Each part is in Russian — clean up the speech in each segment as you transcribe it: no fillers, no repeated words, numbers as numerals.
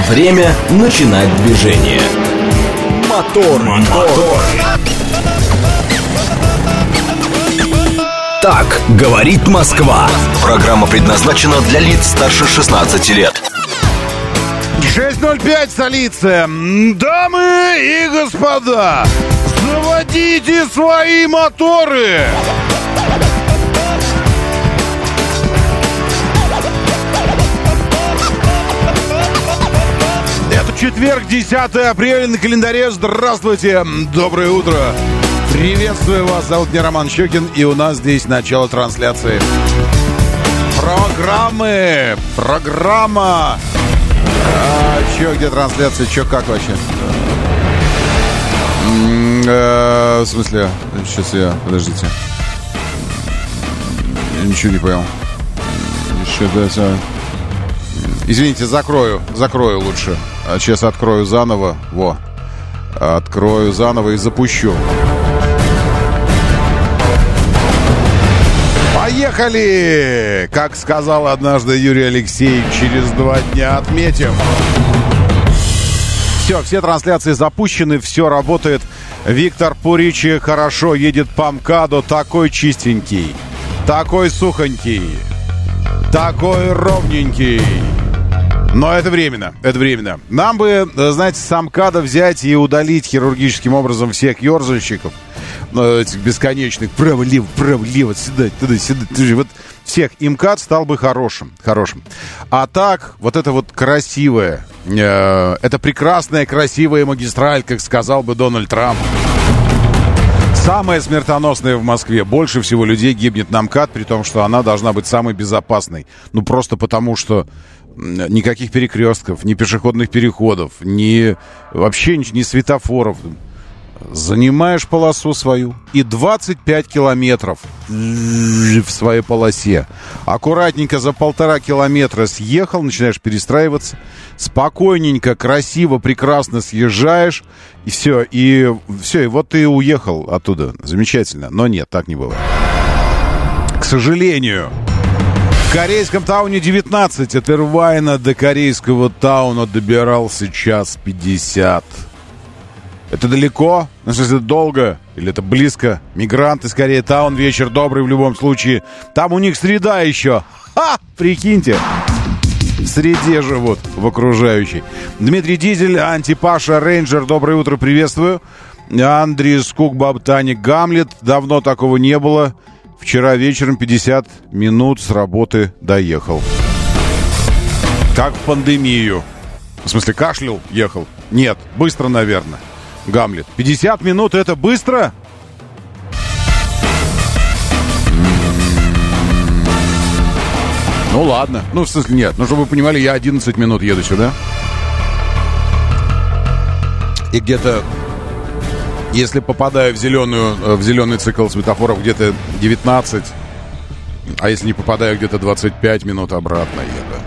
Время начинать движение. Мотор. Так говорит Москва. Программа предназначена для лиц старше 16 лет. 6:05, столица. Дамы и господа, заводите свои моторы. Это четверг, 10 апреля на календаре. Здравствуйте, доброе утро. Приветствую вас, зовут меня Роман Щекин, и у нас здесь начало трансляции программа. Где трансляция, как вообще? В смысле? Сейчас подождите. Я ничего не понял. Извините, закрою лучше. Сейчас открою заново. Открою заново и запущу. Поехали! Как сказал однажды Юрий Алексеевич, через 2 дня отметим. Все трансляции запущены, все работает. Виктор Пуричи хорошо едет по МКАДу, такой чистенький, такой сухонький, такой ровненький. Но это временно. Нам бы, знаете, с МКАДа взять и удалить хирургическим образом всех ерзальщиков, этих бесконечных, право-лево, сюда, вот всех. И МКАД стал бы хорошим. А так, вот это вот красивое, это прекрасная, красивая магистраль, как сказал бы Дональд Трамп. Самая смертоносная в Москве. Больше всего людей гибнет на МКАД, при том, что она должна быть самой безопасной. Просто потому, что никаких перекрестков, ни пешеходных переходов, вообще ни светофоров. Занимаешь полосу свою и 25 километров в своей полосе. Аккуратненько за 1,5 километра съехал, начинаешь перестраиваться. Спокойненько, красиво, прекрасно съезжаешь. И все, и вот ты уехал оттуда. Замечательно. Но нет, так не было. К сожалению. В корейском тауне 19. От Ирвайна до корейского тауна добирался 1:50. Это далеко? Ну, в смысле, долго? Или это близко? Мигранты, скорее, таун, вечер добрый в любом случае. Там у них среда еще. Прикиньте. В среде живут, в окружающей. Дмитрий Дизель, Антипаша, Рейнджер, доброе утро, приветствую. Андрей Скук, Бабтаник, Гамлет. Давно такого не было. Вчера вечером 50 минут с работы доехал. Как в пандемию. В смысле, кашлял, ехал? Нет, быстро, наверное. Гамлет. 50 минут это быстро? Ну ладно. В смысле, нет. Чтобы вы понимали, я 11 минут еду сюда. И где-то, если попадаю в зеленый цикл светофоров, где-то 19. А если не попадаю, где-то 25 минут обратно еду.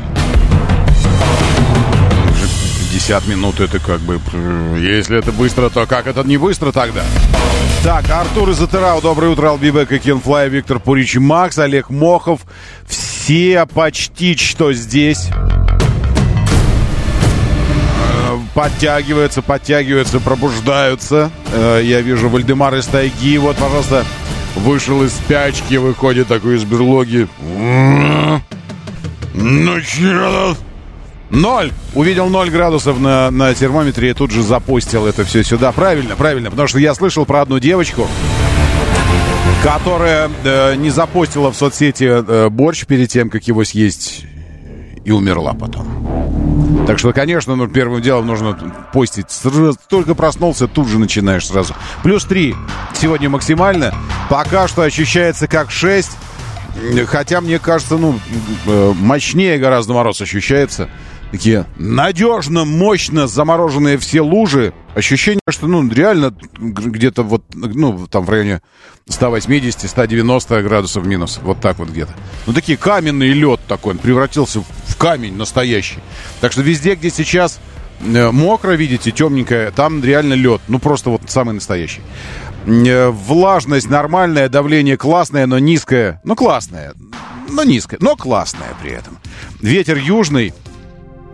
50 минут это как бы... Если это быстро, то как это не быстро тогда? Так, Артур из Атырау, доброе утро, Албибек и Кенфлай, Виктор Пуричи, Макс, Олег Мохов. Все почти что здесь. Подтягиваются, пробуждаются. Я вижу Вальдемар из тайги. Вот, пожалуйста, вышел из спячки, выходит такой из берлоги. Ну че? 0. Увидел 0 градусов на термометре и тут же запостил это все сюда. Правильно. Потому что я слышал про одну девочку, которая не запостила в соцсети борщ перед тем, как его съесть, и умерла потом. Так что, конечно, первым делом нужно постить. Только проснулся, тут же начинаешь сразу. +3 сегодня максимально. Пока что ощущается как 6. Хотя, мне кажется, мощнее гораздо мороз ощущается. Такие надежно, мощно замороженные все лужи. Ощущение, что, реально где-то там в районе 180-190 градусов минус. Вот так вот где-то. Такие каменный лед такой. Он превратился в камень настоящий. Так что везде, где сейчас мокро, видите, темненькое, там реально лед. Просто вот самый настоящий. Влажность нормальная, давление классное, но низкое. Классное, но низкое, но классное при этом. Ветер южный.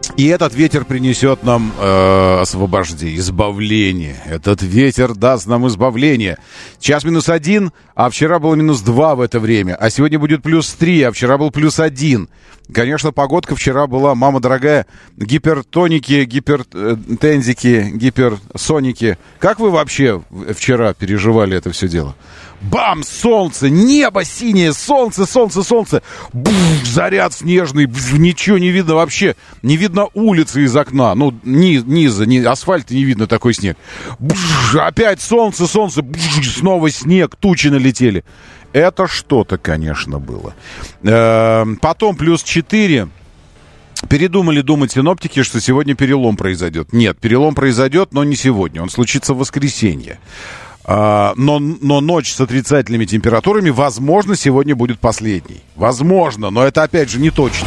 И этот ветер принесет нам освобождение, избавление. Этот ветер даст нам избавление. Сейчас -1, а вчера было -2 в это время. А сегодня будет +3, а вчера был +1. Конечно, погодка вчера была, мама дорогая, гипертоники, гипертензики, гиперсоники. Как вы вообще вчера переживали это все дело? Бам! Солнце! Небо синее! Солнце! Бух, заряд снежный! Ничего не видно вообще. Не видно улицы из окна. Ну, низа, асфальта не видно, такой снег. Бух, опять солнце! Бух, снова снег, тучи налетели. Это что-то, конечно, было. Потом +4. Передумали думать синоптики, что сегодня перелом произойдет. Нет, перелом произойдет, но не сегодня. Он случится в воскресенье. Но ночь с отрицательными температурами, возможно, сегодня будет последней. Возможно, но это, опять же, не точно.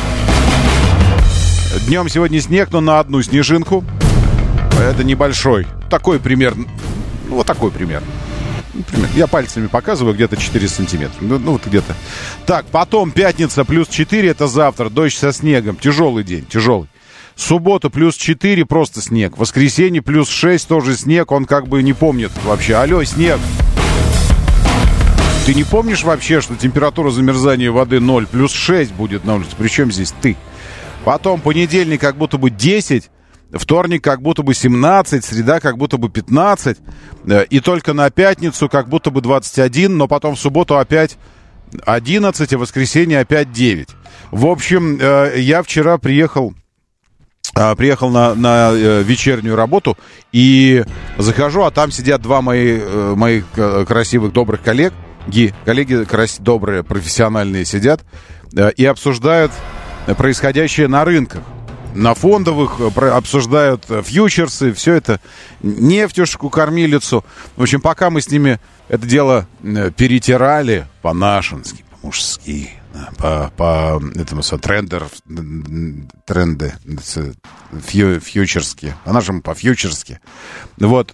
Днем сегодня снег, но на одну снежинку. Это небольшой. Такой примерно. Ну, вот такой примерно. Я пальцами показываю, где-то 4 сантиметра. Ну, вот где-то. Так, потом пятница +4, это завтра. Дождь со снегом. Тяжелый день, тяжелый. Суббота +4, просто снег. Воскресенье +6, тоже снег. Он как бы не помнит вообще. Алло, снег. Ты не помнишь вообще, что температура замерзания воды 0, +6 будет на улице? Причем здесь ты? Потом понедельник как будто бы 10, вторник как будто бы 17, среда как будто бы 15. И только на пятницу как будто бы 21, но потом в субботу опять 11, а в воскресенье опять 9. В общем, я вчера приехал на вечернюю работу и захожу, а там сидят два моих красивых, добрых коллеги, добрые, профессиональные сидят и обсуждают происходящее на рынках. На фондовых обсуждают фьючерсы, все это, нефтюшку, кормилицу. В общем, пока мы с ними это дело перетирали по-нашенски, по-мужски, по этому тренды фьючерские. Она же по-фьючерски. Вот.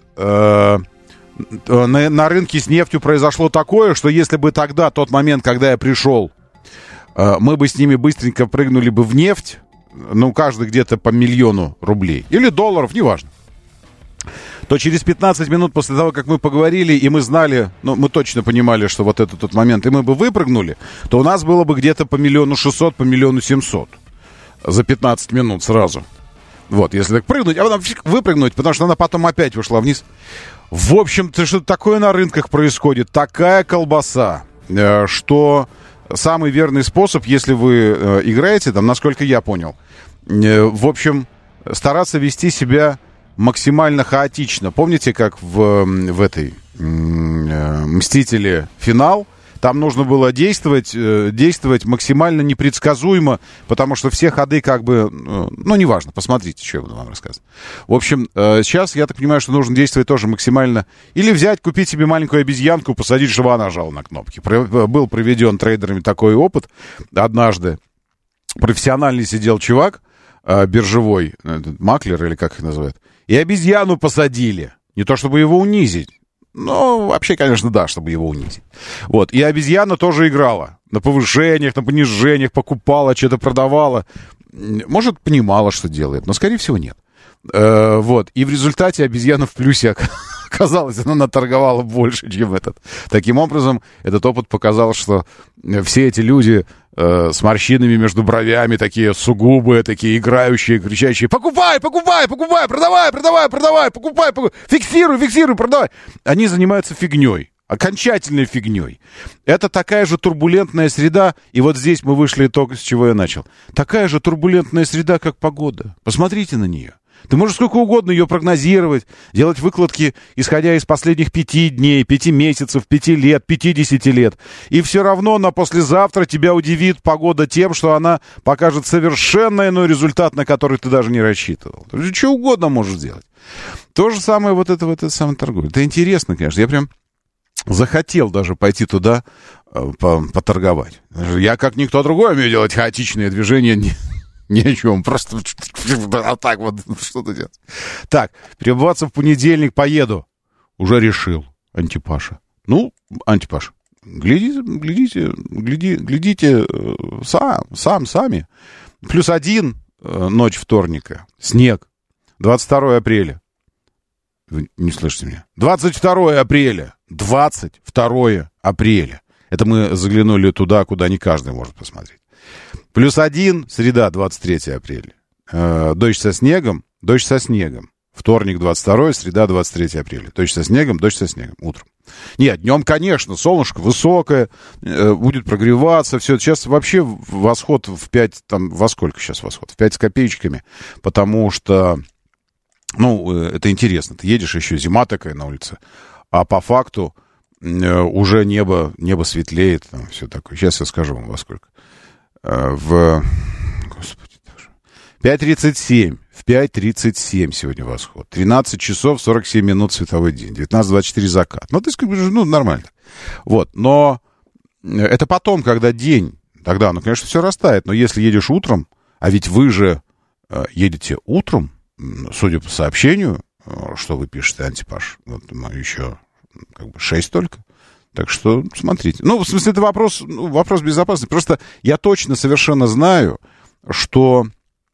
На рынке с нефтью произошло такое, что если бы тогда, тот момент, когда я пришел, мы бы с ними быстренько прыгнули бы в нефть, ну, каждый где-то по $1 000 000 или долларов, неважно, то через 15 минут после того, как мы поговорили, и мы знали, ну, мы точно понимали, что вот это тот момент, и мы бы выпрыгнули, то у нас было бы где-то по 1 600 000, по 1 700 000 за 15 минут сразу. Вот, если так прыгнуть, а потом выпрыгнуть, потому что она потом опять ушла вниз. В общем-то, что такое на рынках происходит? Такая колбаса, что самый верный способ, если вы играете, там, насколько я понял, в общем, стараться вести себя максимально хаотично. Помните, как в этой «Мстители. Финал»? Там нужно было действовать максимально непредсказуемо, потому что все ходы как бы... Ну, неважно, посмотрите, что я буду вам рассказывать. В общем, сейчас, я так понимаю, что нужно действовать тоже максимально... Или взять, купить себе маленькую обезьянку, посадить, чтобы она нажала на кнопки. Был проведен трейдерами такой опыт однажды. Профессиональный сидел чувак, биржевой, маклер или как их называют, и обезьяну посадили. Не то, чтобы его унизить. Ну, вообще, конечно, да, чтобы его унизить. Вот. И обезьяна тоже играла. На повышениях, на понижениях, покупала, что-то продавала. Может, понимала, что делает, но, скорее всего, нет. Вот. И в результате обезьяна в плюсе оказалась. Она наторговала больше, чем этот. Таким образом, этот опыт показал, что все эти люди с морщинами между бровями, такие сугубые, такие играющие, кричащие: покупай, покупай, покупай, продавай, продавай, продавай, покупай, покупай, фиксируй, фиксируй, продавай. Они занимаются фигней, окончательной фигней. Это такая же турбулентная среда, и вот здесь мы вышли только с чего я начал. Такая же турбулентная среда, как погода. Посмотрите на нее. Ты можешь сколько угодно ее прогнозировать, делать выкладки, исходя из последних 5 дней, 5 месяцев, 5 лет, 50 лет. И все равно на послезавтра тебя удивит погода тем, что она покажет совершенно иной результат, на который ты даже не рассчитывал. Ты что угодно можешь сделать. То же самое вот это самое торговля. Это интересно, конечно. Я прям захотел даже пойти туда поторговать. Я, как никто другой, умею делать хаотичные движения. Ни о чем, просто вот так вот что-то делать. Так, переобуваться в понедельник поеду. Уже решил, Антипаша. Ну, Антипаш, глядите сами. +1, ночь вторника. Снег. 22 апреля. Вы не слышите меня? 22 апреля. 22 апреля. Это мы заглянули туда, куда не каждый может посмотреть. +1, среда, 23 апреля. Дождь со снегом. Вторник, 22, среда, 23 апреля. Дождь со снегом, утром. Нет, днем, конечно, солнышко высокое, будет прогреваться, все. Сейчас вообще восход в 5, там, во сколько сейчас восход? В 5 с копеечками, потому что, это интересно. Ты едешь, еще зима такая на улице, а по факту уже небо светлеет, там все такое. Сейчас я скажу вам во сколько. Господи, 5:37. В 5:37 сегодня восход. 13 часов 47 минут световой день. 19:24 закат. Нормально. Вот. Но это потом, когда день, тогда, конечно, все растает. Но если едешь утром, а ведь вы же едете утром, судя по сообщению, что вы пишете, Антипаш, вот еще 6 только. Так что смотрите. В смысле, это вопрос безопасности. Просто я точно совершенно знаю, что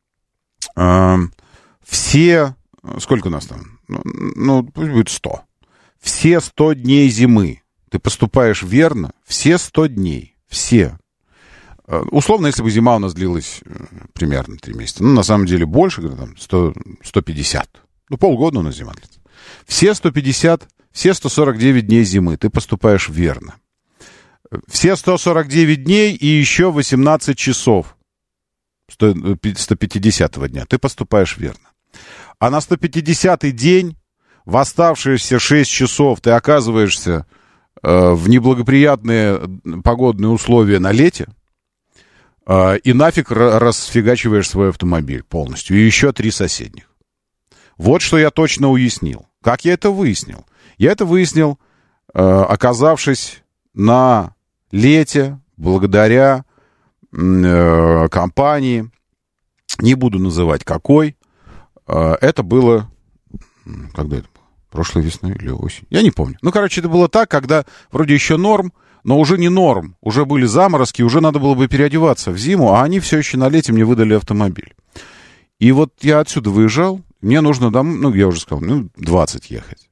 все... Сколько у нас там? Пусть будет 100. Все 100 дней зимы ты поступаешь верно. Все 100 дней. Все. Условно, если бы зима у нас длилась примерно 3 месяца. На самом деле больше, там, 150. Полгода у нас зима длится. Все 150... Все 149 дней зимы ты поступаешь верно. Все 149 дней и еще 18 часов 150-го дня ты поступаешь верно. А на 150-й день в оставшиеся 6 часов ты оказываешься в неблагоприятные погодные условия на лете и нафиг расфигачиваешь свой автомобиль полностью. И еще 3 соседних. Вот что я точно уяснил. Как я это выяснил? Я это выяснил, оказавшись на лете, благодаря компании, не буду называть какой. Это было... Когда это было? Прошлой весной или осенью? Я не помню. Это было так, когда вроде еще норм, но уже не норм. Уже были заморозки, уже надо было бы переодеваться в зиму, а они все еще на лете мне выдали автомобиль. И вот я отсюда выезжал, мне нужно домой, я уже сказал, 20 ехать.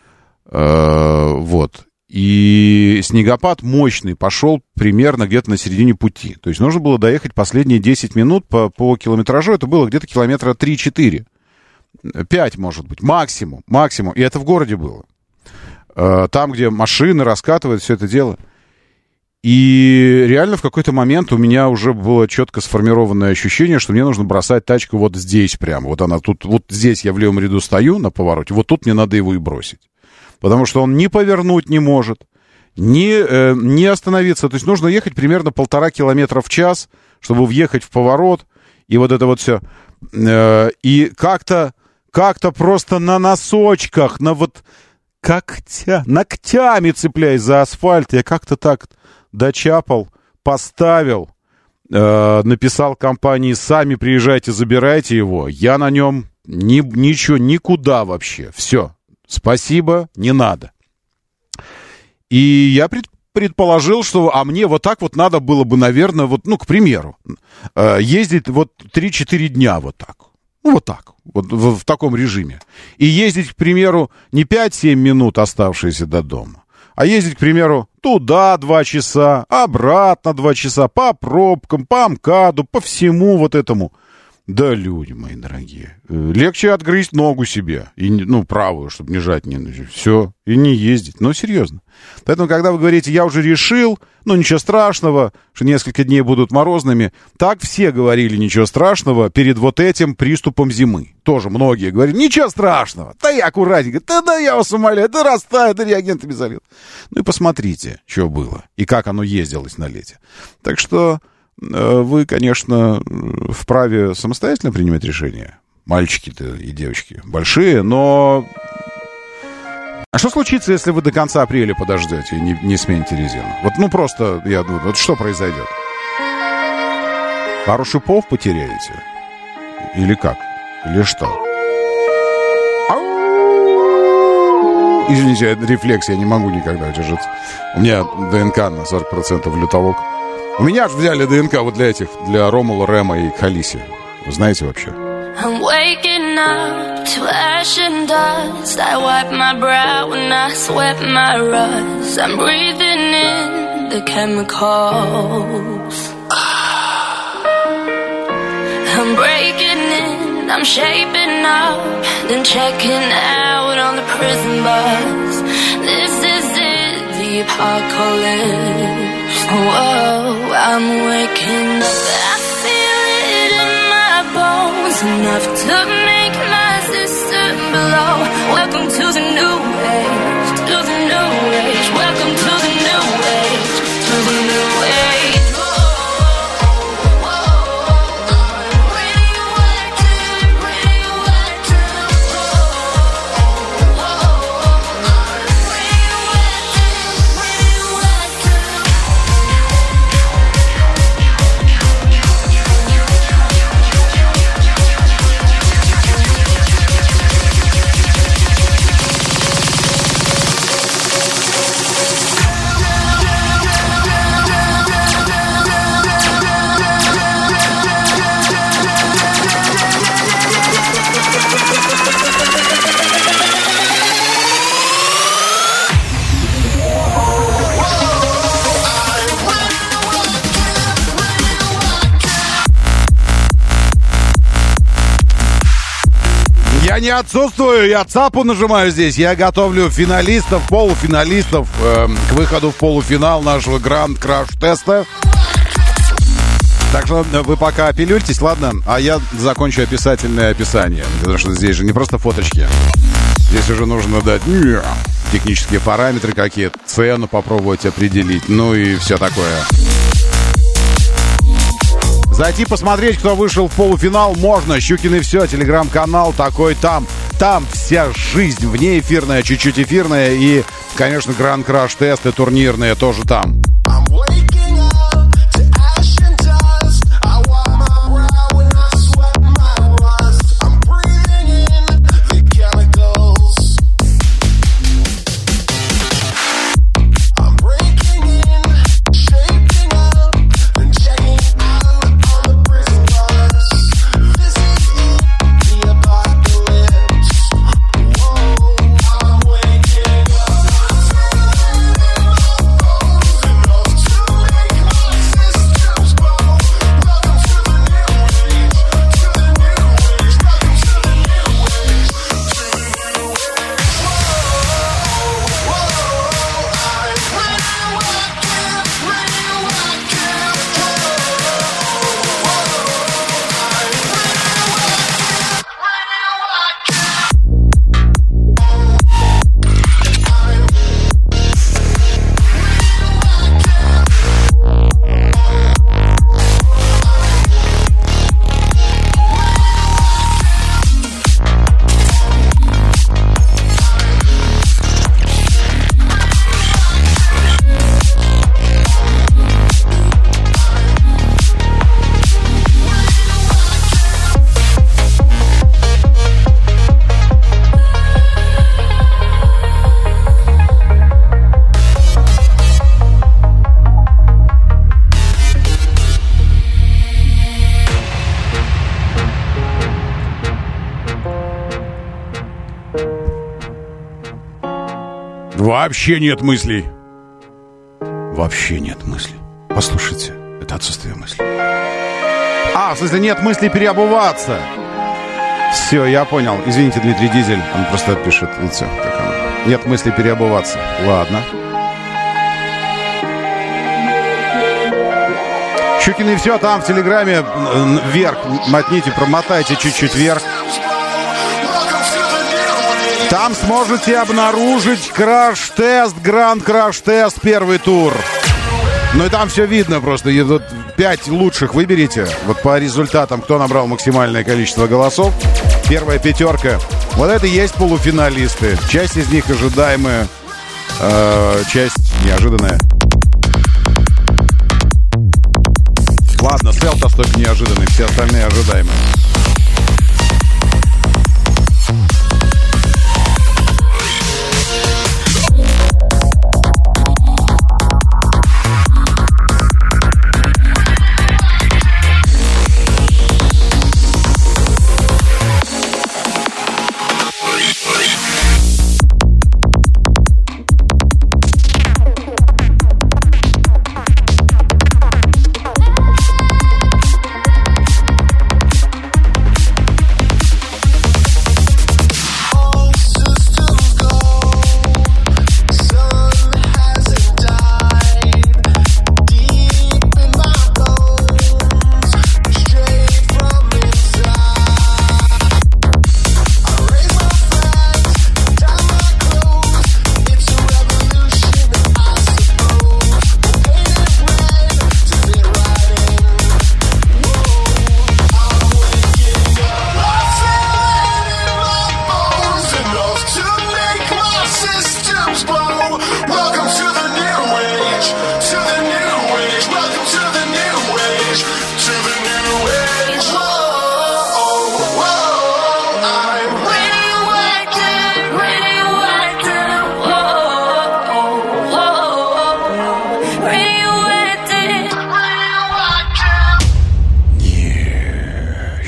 Вот. И снегопад мощный пошел примерно где-то на середине пути. То есть нужно было доехать последние 10 минут по километражу. Это было где-то километра 3-4. 5, может быть. Максимум. И это в городе было. Там, где машины раскатывают, все это дело. И реально в какой-то момент у меня уже было четко сформированное ощущение, что мне нужно бросать тачку вот здесь прямо. Вот она тут, вот здесь я в левом ряду стою на повороте, вот тут мне надо его и бросить. Потому что он ни повернуть не может, ни остановиться. То есть нужно ехать примерно 1,5 километра в час, чтобы въехать в поворот. И вот это вот все. И как-то просто на носочках, ногтями цепляясь за асфальт, я как-то так дочапал, поставил, написал компании: сами приезжайте, забирайте его. Я на нем ничего, никуда вообще. Все. Спасибо, не надо. И я предположил, что мне вот так вот надо было бы, наверное, к примеру, ездить 3-4 дня вот так. В таком режиме. И ездить, к примеру, не 5-7 минут, оставшиеся до дома, а ездить, к примеру, туда 2 часа, обратно 2 часа, по пробкам, по МКАДу, по всему вот этому. Да, люди мои дорогие, легче отгрызть ногу себе, правую, чтобы не жать, все, и не ездить, серьезно. Поэтому, когда вы говорите: я уже решил, ничего страшного, что несколько дней будут морозными, так все говорили: ничего страшного перед вот этим приступом зимы. Тоже многие говорили: ничего страшного, да я аккуратненько, да я вас умоляю, да растает, да реагентами залил. И посмотрите, что было, и как оно ездилось на лете. Так что... Вы, конечно, вправе самостоятельно принимать решения. Мальчики-то и девочки большие, но... А что случится, если вы до конца апреля подождете и не смените резину? Просто, я думаю, что произойдет? Пару шипов потеряете? Или как? Или что? Извините, это рефлекс, я не могу никогда удержаться. У меня ДНК на 40% лютовок. У меня же взяли ДНК для Ромула, Рема и Халиси. Знаете вообще? I'm waking up to ash and dust. I wipe my brow and I sweat my rust. I'm breathing in the chemicals. I'm breaking in, I'm shaping up, then checking out on the prison bus. This is it, the apocalypse. Whoa, I'm waking up. I feel it in my bones, enough to make my system blow. Welcome to the new age, to the new age. Welcome to the new age, to the new age. Я не отсутствую, я цапу нажимаю здесь. Я готовлю финалистов, полуфиналистов к выходу в полуфинал нашего гранд-краш-теста. Так что вы пока пилюльтесь, ладно? А я закончу описательное описание. Потому что здесь же не просто фоточки. Здесь уже нужно дать технические параметры какие-то, цену попробовать определить, ну и все такое. Зайти посмотреть, кто вышел в полуфинал, можно. Щукин и все, телеграм-канал такой там. Там вся жизнь внеэфирная, чуть-чуть эфирная. И, конечно, гранд-краш-тесты турнирные тоже там. Вообще нет мыслей. Вообще нет мыслей. Послушайте, это отсутствие мыслей. В смысле, нет мыслей переобуваться. Все, я понял. Извините, Дмитрий Дизель. Он просто пишет. Видите, как оно. Нет мыслей переобуваться. Ладно. Щукин и все там в Телеграме вверх. Мотните, промотайте чуть-чуть вверх. Там сможете обнаружить краш-тест, гранд-краш-тест, первый тур. Ну и там все видно просто. И вот 5 лучших выберите. Вот по результатам, кто набрал максимальное количество голосов. Первая пятерка. Вот это и есть полуфиналисты. Часть из них ожидаемая, часть неожиданная. Ладно, Селтос только неожиданный, все остальные ожидаемые.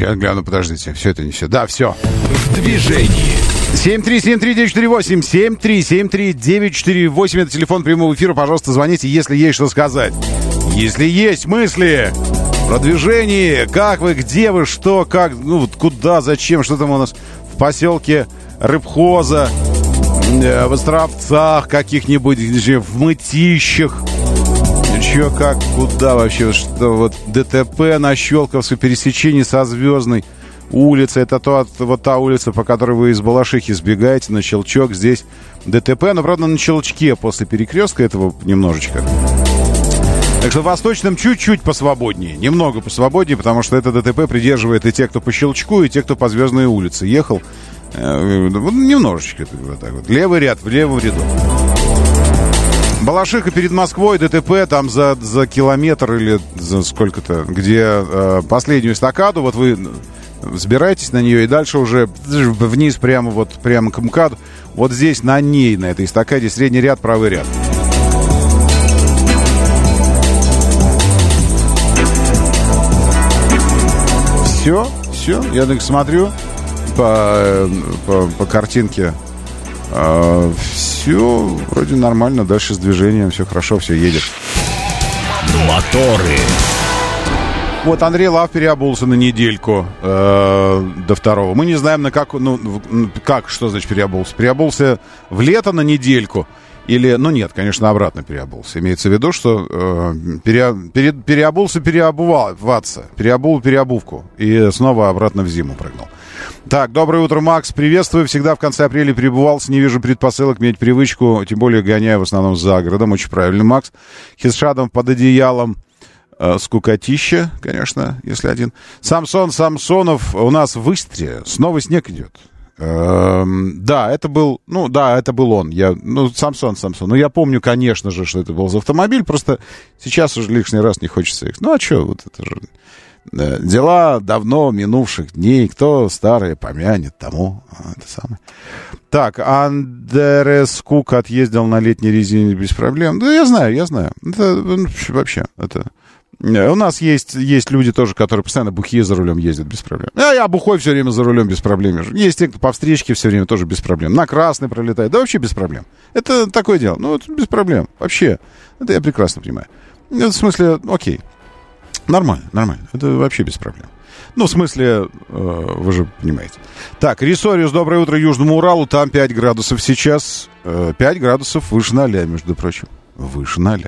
Сейчас гляну, подождите. Все это не все. Да, все. В движении. 7373948, 7373948. Это телефон прямого эфира. Пожалуйста, звоните, если есть что сказать. Если есть мысли про движение, как вы, где вы, что, как, ну вот куда, зачем, что там у нас в поселке Рыбхоза, в Островцах каких-нибудь, в Мытищах. Че, как, куда вообще, что вот ДТП на Щелковской, пересечении со Звездной улицей. Это вот та улица, по которой вы из Балашихи сбегаете на Щелчок. Здесь ДТП, но, правда, на Щелчке после перекрестка этого немножечко. Так что в Восточном чуть-чуть посвободнее, немного посвободнее, потому что это ДТП придерживает и те, кто по Щелчку, и те, кто по Звездной улице ехал. Немножечко, вот так вот. Левый ряд, в левом ряду. Балашиха перед Москвой, ДТП там за километр или за сколько-то, где последнюю эстакаду, вот вы взбираетесь на нее и дальше уже вниз прямо к МКАДу. Вот здесь на ней, на этой эстакаде, средний ряд, правый ряд. Все, я так смотрю по картинке. Все вроде нормально, дальше с движением все хорошо, все едет. Моторы. Вот Андрей Лав переобулся на недельку до второго. Мы не знаем, что значит переобулся. Переобулся в лето на недельку или, нет, конечно, обратно переобулся. Имеется в виду, что переобулся переобуваться, переобул переобувку и снова обратно в зиму прыгнул. Так, доброе утро, Макс. Приветствую. Всегда в конце апреля перебывался. Не вижу предпосылок менять привычку. Тем более гоняю в основном за городом. Очень правильно, Макс. Хисшадом под одеялом. Скукотища, конечно, если один. Самсонов у нас в Истре. Снова снег идет. Да, это был он. Самсон. Я помню, конечно же, что это был за автомобиль. Просто сейчас уже лишний раз не хочется их. А что, вот это же... Дела давно минувших дней. Кто старое помянет, тому это самое. Так, Андерес Кук отъездил на летней резине без проблем. Да, я знаю. Это вообще, это... У нас есть люди тоже, которые постоянно бухие за рулем ездят без проблем. Я бухой все время за рулем без проблем. Есть те, кто по встречке все время тоже без проблем. На красный пролетает. Да вообще без проблем. Это такое дело. Это без проблем. Вообще. Это я прекрасно понимаю. В смысле, окей. Нормально. Это вообще без проблем. В смысле, вы же понимаете. Так, Рисориус, доброе утро Южному Уралу. Там 5 градусов сейчас. 5 градусов выше 0, между прочим. Выше 0.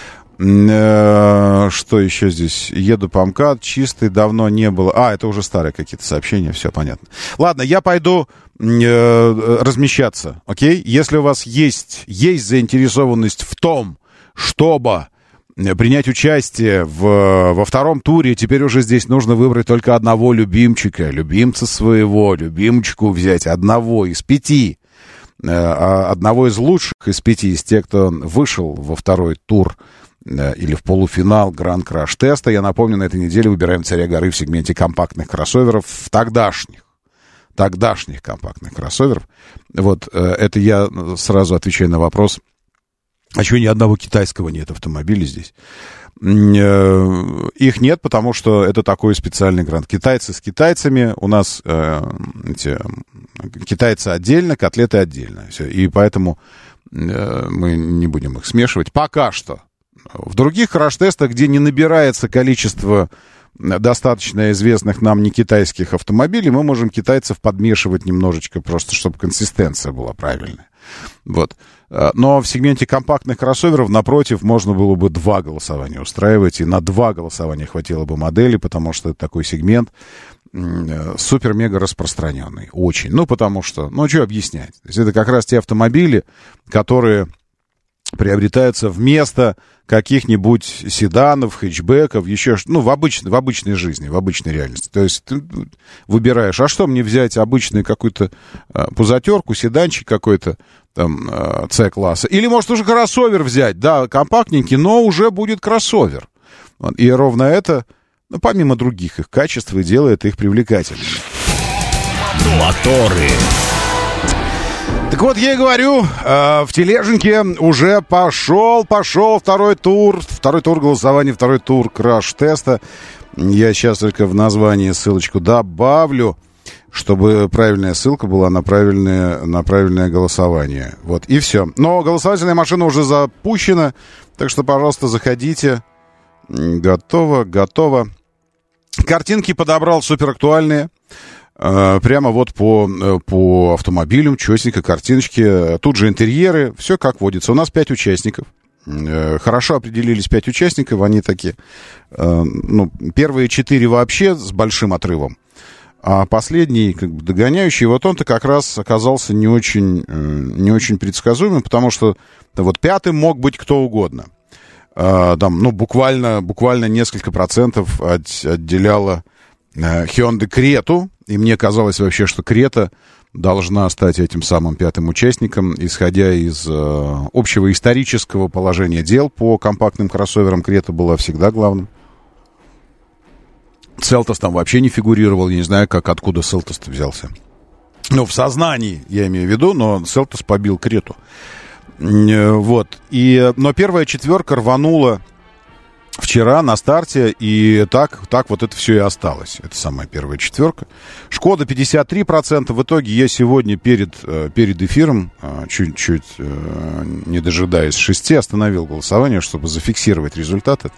Что еще здесь? Еду по МКАД, чистый, давно не было. Это уже старые какие-то сообщения, все понятно. Ладно, я пойду размещаться, окей? Если у вас есть заинтересованность в том, чтобы принять участие во втором туре, теперь уже здесь нужно выбрать только одного любимца своего, любимчику взять, одного из 5, одного из лучших из 5, из тех, кто вышел во второй тур или в полуфинал Гранд-Краш-теста. Я напомню, на этой неделе выбираем царя горы в сегменте компактных кроссоверов, тогдашних компактных кроссоверов. Вот, это я сразу отвечаю на вопрос, а чего ни одного китайского нет автомобиля здесь? Их нет, потому что это такой специальный грант. Китайцы с китайцами, у нас китайцы отдельно, котлеты отдельно. Все. И поэтому мы не будем их смешивать. Пока что. В других краш-тестах, где не набирается количество достаточно известных нам не китайских автомобилей, мы можем китайцев подмешивать немножечко, просто чтобы консистенция была правильная. Вот. Но в сегменте компактных кроссоверов, напротив, можно было бы 2 голосования устраивать, и на 2 голосования хватило бы модели, потому что это такой сегмент супер-мега распространенный. Очень. Потому что, что объяснять? То есть это как раз те автомобили, которые приобретаются вместо каких-нибудь седанов, хэтчбеков, еще в обычной жизни, в обычной реальности. То есть ты выбираешь, а что мне взять, обычную какую-то пузатерку, седанчик какой-то, там, С-класса. Или, может, уже кроссовер взять, да, компактненький, но уже будет кроссовер. И ровно это, помимо других их качеств, и делает их привлекательными. Моторы. Так вот, я и говорю, в тележеньке уже пошел второй тур голосования, второй тур краш-теста. Я сейчас только в названии ссылочку добавлю, чтобы правильная ссылка была на правильное голосование. Вот, и все. Но голосовательная машина уже запущена, так что, пожалуйста, заходите. Готово. Картинки подобрал суперактуальные. Прямо вот по автомобилям, чётненько, картиночки. Тут же интерьеры, все как водится. У нас 5 участников. Хорошо определились 5 участников. Они такие, первые 4 вообще с большим отрывом. А последний, как бы догоняющий, вот он-то как раз оказался не очень предсказуемым, потому что вот 5-м мог быть кто угодно. Там, буквально несколько процентов отделяло Hyundai Крету, и мне казалось вообще, что Крета должна стать этим самым 5-м участником, исходя из общего исторического положения дел по компактным кроссоверам. Крета была всегда главным. Селтос там вообще не фигурировал, я не знаю, откуда Селтос-то взялся. В сознании, я имею в виду, но Селтос побил Крету. Вот. Но первая 4 рванула вчера на старте, и так вот это все и осталось. Это самая первая 4. Шкода 53%. В итоге я сегодня перед эфиром, чуть-чуть не дожидаясь 6, остановил голосование, чтобы зафиксировать результат этот.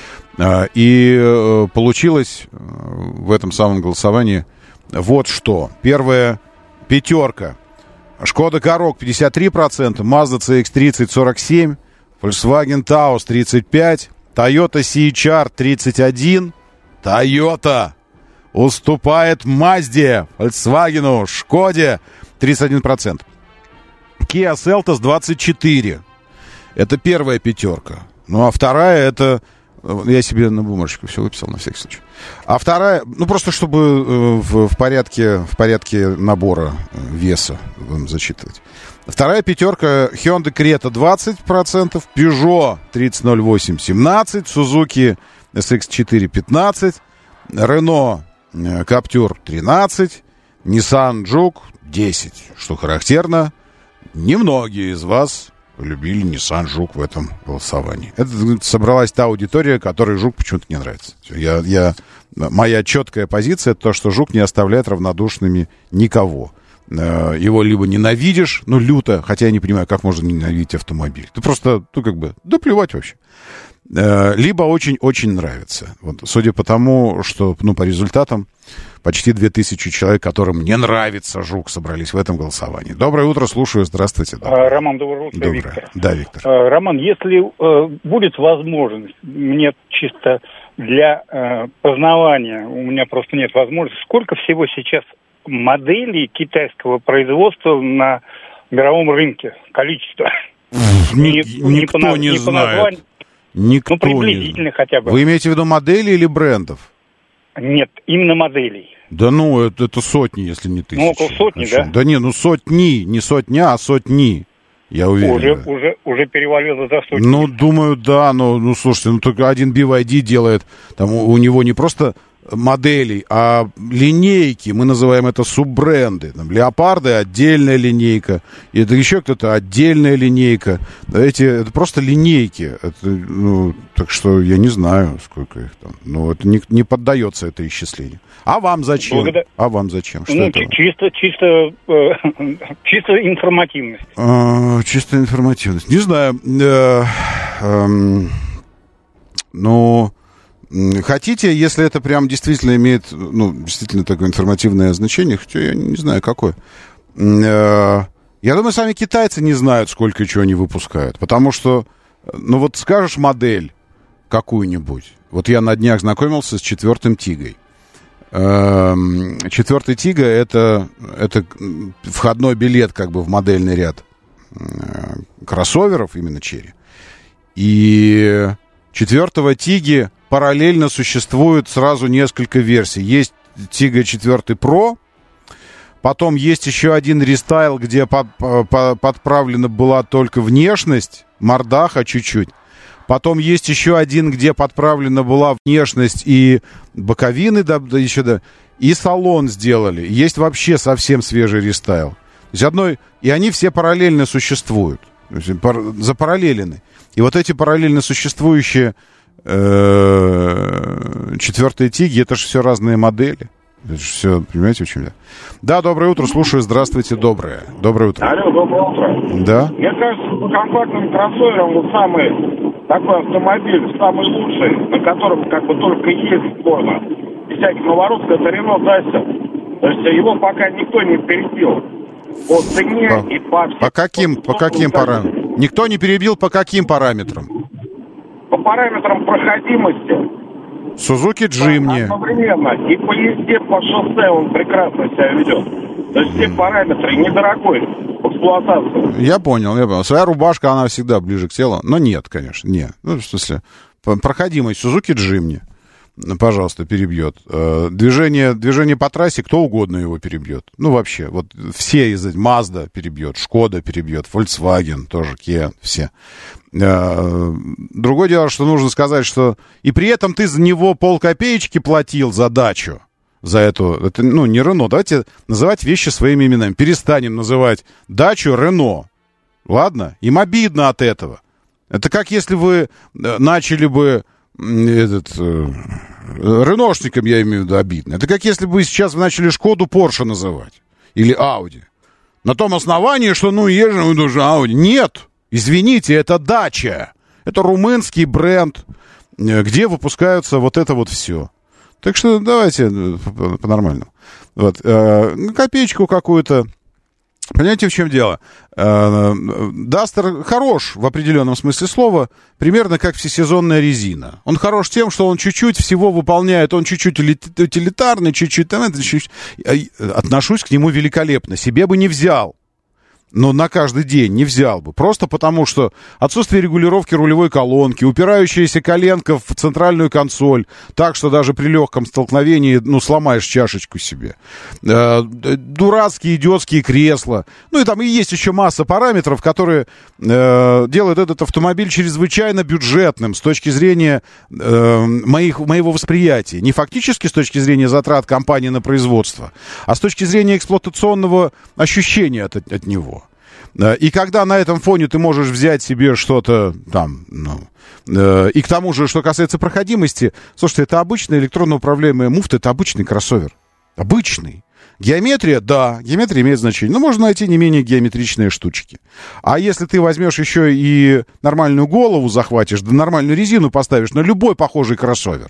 И получилось в этом самом голосовании вот что. Первая 5. Шкода Karoq 53%, Mazda CX-30 47%, Volkswagen Taos 35%, Toyota CHR 31%. Toyota уступает Mazda, Volkswagen, Шкоде 31%. Kia Seltos 24%. Это первая 5. А вторая это... Я себе на бумажечку все выписал на всякий случай. А вторая, просто чтобы в порядке набора веса вам зачитывать. Вторая 5 Hyundai Creta 20%, Peugeot 3008 17%, Suzuki SX4 15%, Renault Captur 13%, Nissan Juke 10%. Что характерно, немногие из вас любили Nissan Juke в этом голосовании. Это собралась та аудитория, которой Juke почему-то не нравится. Моя четкая позиция — то, что Juke не оставляет равнодушными никого. Его либо ненавидишь, люто, хотя я не понимаю, как можно ненавидеть автомобиль. Ты просто, плевать вообще. Либо очень-очень нравится. Вот, судя по тому, что, по результатам, почти 2000 человек, которым не нравится Жук, собрались в этом голосовании. Доброе утро, слушаю, здравствуйте. Роман, доброе утро, доброе. Виктор. Да, Виктор. Роман, если будет возможность, мне чисто для познавания, у меня просто нет возможности, сколько всего сейчас моделей китайского производства на мировом рынке? Количество? Никто не знает. Никто приблизительно не... хотя бы. Вы имеете в виду модели или брендов? Нет, именно моделей. Да это сотни, если не тысячи. Около сотни, да? Да сотни, не сотня, а сотни. Я уверен. Уже перевалило за сотню. Думаю, да, слушайте, только один BYD делает, там у него не просто моделей, а линейки, мы называем это суббренды. Там Леопарды — отдельная линейка, и это еще кто-то — отдельная линейка. Это просто линейки. Так что я не знаю, сколько их там. Это не поддается это исчислению. А вам зачем? А вам зачем? Что это? Чисто информативность. Чисто информативность. Не знаю. Хотите, если это прям действительно имеет, действительно такое информативное значение, хотя я не знаю, какое. Я думаю, сами китайцы не знают, сколько чего они выпускают. Потому что, скажешь модель какую-нибудь. Вот я на днях знакомился с 4-м Тигой. 4-й Тига — это входной билет как бы в модельный ряд кроссоверов, именно Черри. И 4-го Тиги параллельно существует сразу несколько версий. Есть Тига 4 Pro, потом есть еще один рестайл, где подправлена была только внешность, мордаха чуть-чуть. Потом есть еще один, где подправлена была внешность и боковины, и салон сделали. Есть вообще совсем свежий рестайл. То есть и они все параллельно существуют, запараллелены. И вот эти параллельно существующие 4-й Тиги, это же все разные модели. Это же все, понимаете, в чем я? Да, доброе утро, слушаю, здравствуйте, доброе утро. Алло, доброе утро. Да? Мне кажется, по компактным кроссоверам вот самый такой автомобиль, самый лучший, на котором как бы только ездить можно, без всяких наворотов, это Renault Duster. То есть его пока никто не перебил. По цене и по всем... По каким параметрам? Никто не перебил по каким параметрам? По параметрам проходимости. Сузуки Джимни. Одновременно. И по езде, по шоссе он прекрасно себя ведет. То есть все параметры недорогой в эксплуатации. Я понял. Своя рубашка, она всегда ближе к телу. Но нет, конечно, нет. Ну, в смысле, проходимость Сузуки Джимни, пожалуйста, перебьет. Движение по трассе, кто угодно его перебьет. Ну, вообще, вот все из этих, Mazda перебьет, Шкода перебьет, Volkswagen тоже, Kia, все. Другое дело, что нужно сказать, что и при этом ты за него полкопеечки платил за дачу, за эту, это, ну, не Рено, давайте называть вещи своими именами. Перестанем называть дачу Рено. Ладно? Им обидно от этого. Это как если вы начали бы реношником, я имею в виду, обидно. Это как если бы сейчас вы начали Шкоду Порше называть. Или Ауди. На том основании, что, ну, езжу, даже Ауди. Нет! Извините, это дача. Это румынский бренд, где выпускаются вот это вот все. Так что давайте по-нормальному. Вот. Копеечку какую-то. Понимаете, в чем дело? Дастер хорош в определенном смысле слова, примерно как всесезонная резина. Он хорош тем, что он чуть-чуть всего выполняет, он чуть-чуть утилитарный, чуть-чуть... Отношусь к нему великолепно. Себе бы не взял. Но на каждый день не взял бы. Просто потому, что отсутствие регулировки рулевой колонки, упирающаяся коленка в центральную консоль, так что даже при легком столкновении, ну, сломаешь чашечку себе. Дурацкие, идиотские кресла. Ну, и там и есть еще масса параметров, которые делают этот автомобиль чрезвычайно бюджетным с точки зрения моего восприятия. Не фактически с точки зрения затрат компании на производство, а с точки зрения эксплуатационного ощущения от него. И когда на этом фоне ты можешь взять себе что-то там, и к тому же, что касается проходимости, слушайте, это обычная электронно управляемая муфта, это обычный кроссовер. Обычный. Геометрия, да, геометрия имеет значение, но можно найти не менее геометричные штучки. А если ты возьмешь еще и нормальную голову захватишь, да нормальную резину поставишь на любой похожий кроссовер,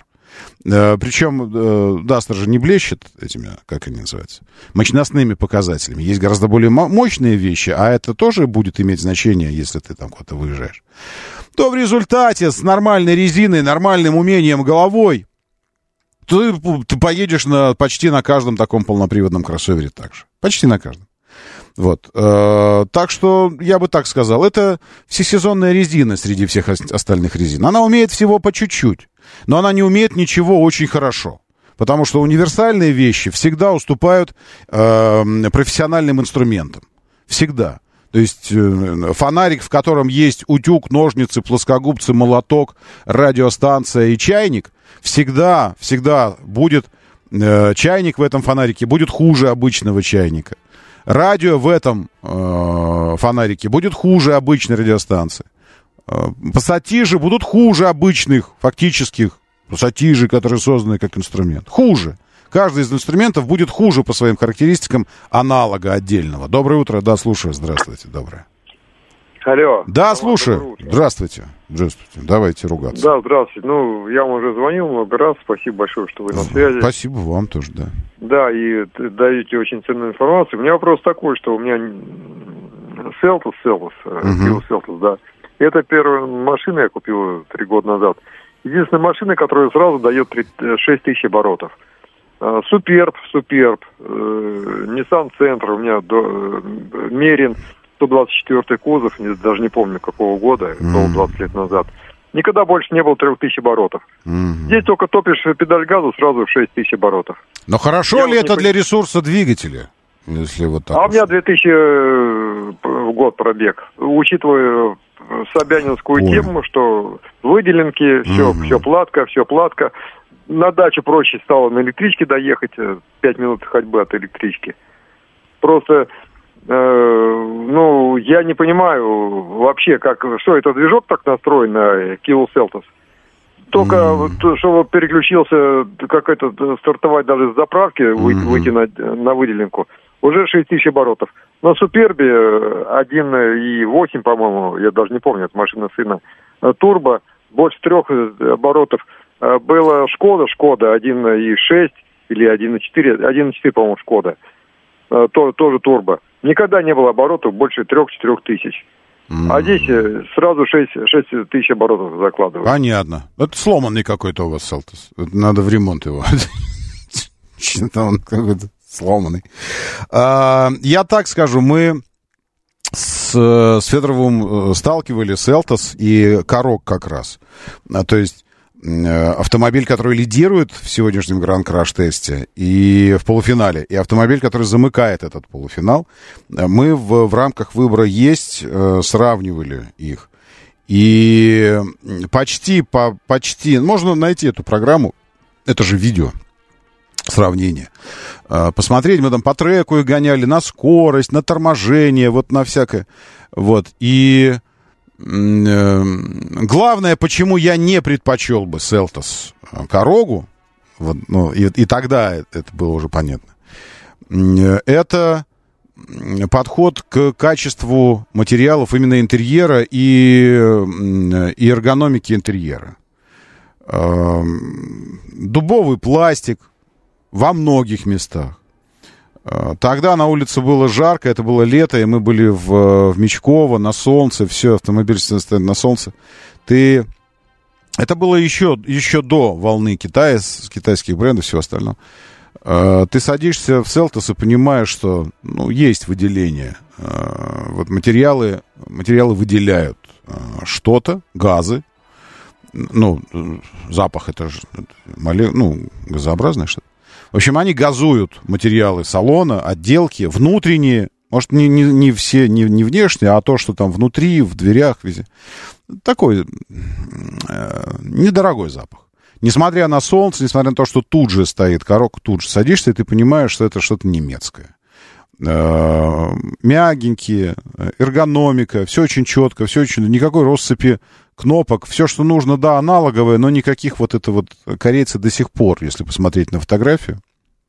причем Дастер же не блещет этими, как они называются, мощностными показателями. Есть гораздо более мощные вещи, а это тоже будет иметь значение, если ты там куда-то выезжаешь. То в результате с нормальной резиной, нормальным умением головой ты поедешь почти на каждом таком полноприводном кроссовере так же. Почти на каждом. Вот. Так что я бы так сказал, это всесезонная резина среди всех остальных резин. Она умеет всего по чуть-чуть, но она не умеет ничего очень хорошо. Потому что универсальные вещи всегда уступают профессиональным инструментам. Всегда. То есть фонарик, в котором есть утюг, ножницы, плоскогубцы, молоток, радиостанция и чайник, всегда будет... чайник в этом фонарике будет хуже обычного чайника. Радио в этом фонарике будет хуже обычной радиостанции. Пассатижи будут хуже обычных фактических пассатижей, которые созданы как инструмент. Хуже. Каждый из инструментов будет хуже по своим характеристикам аналога отдельного. Доброе утро. Да, слушаю. Здравствуйте. Доброе. Алло. Да, слушаю. Здравствуйте. Здравствуйте. Давайте ругаться. Да, здравствуйте. Ну, я вам уже звонил много раз. Спасибо большое, что вы на связи. Спасибо вам тоже, да. Да, и даете очень ценную информацию. У меня вопрос такой, что у меня Селтос, Kia Селтос, да. Это первая машина я купил 3 года назад. Единственная машина, которая сразу дает 6 тысяч оборотов. Суперб, Nissan Sentra, у меня Мерин, 124-й кузов, даже не помню какого года, было 20 лет назад. Никогда больше не было 3000 оборотов. Здесь только топишь педаль газа, сразу 6000 оборотов. Но хорошо ли это для ресурса двигателя? Если вот так у меня 2000 в год пробег. Учитывая собянинскую тему, что выделенки, все платка. На даче проще стало на электричке доехать, 5 минут ходьбы от электрички. Просто, я не понимаю вообще, что это движок так настроен на Kia Seltos. Только, чтобы переключился, какой-то стартовать даже с заправки, выйти на выделенку, уже 6000 оборотов. На Супербе 1,8, по-моему, я даже не помню, это машина сына, турбо, больше 3 оборотов. Была Шкода 1,6 или 1,4, по-моему, Шкода, тоже турбо. Никогда не было оборотов больше 3-4 тысяч. А здесь сразу 6 тысяч оборотов закладывают. Понятно. Это сломанный какой-то у вас Селтос. Надо в ремонт его. Что-то он какой-то сломанный. Я так скажу, мы с Федоровым сталкивали Селтос и Корок как раз. То есть автомобиль, который лидирует в сегодняшнем Гран-краш-тесте и в полуфинале, и автомобиль, который замыкает этот полуфинал, мы в рамках выбора «Есть» сравнивали их. И почти, можно найти эту программу, это же видео, сравнение. Посмотреть, мы там по треку их гоняли, на скорость, на торможение, вот на всякое. Вот, и... Главное, почему я не предпочел бы Селтос Корогу, вот, ну, и тогда это было уже понятно, это подход к качеству материалов именно интерьера и эргономики интерьера. Дубовый пластик во многих местах. Тогда на улице было жарко, это было лето, и мы были в Мечково, на солнце, все, автомобиль стоит на солнце. Это было еще до волны китайских брендов и всего остального. Ты садишься в Селтос и понимаешь, что есть выделение. Вот материалы выделяют что-то, газы. Запах это же газообразное что-то. В общем, они газуют материалы салона, отделки, внутренние, может, не все, не внешние, а то, что там внутри, в дверях, везде. Такой недорогой запах. Несмотря на солнце, несмотря на то, что тут же стоит Корок, тут же садишься, и ты понимаешь, что это что-то немецкое. Мягенькие, эргономика, все очень четко, никакой россыпи кнопок, все, что нужно, да, аналоговое, но никаких корейцы до сих пор, если посмотреть на фотографию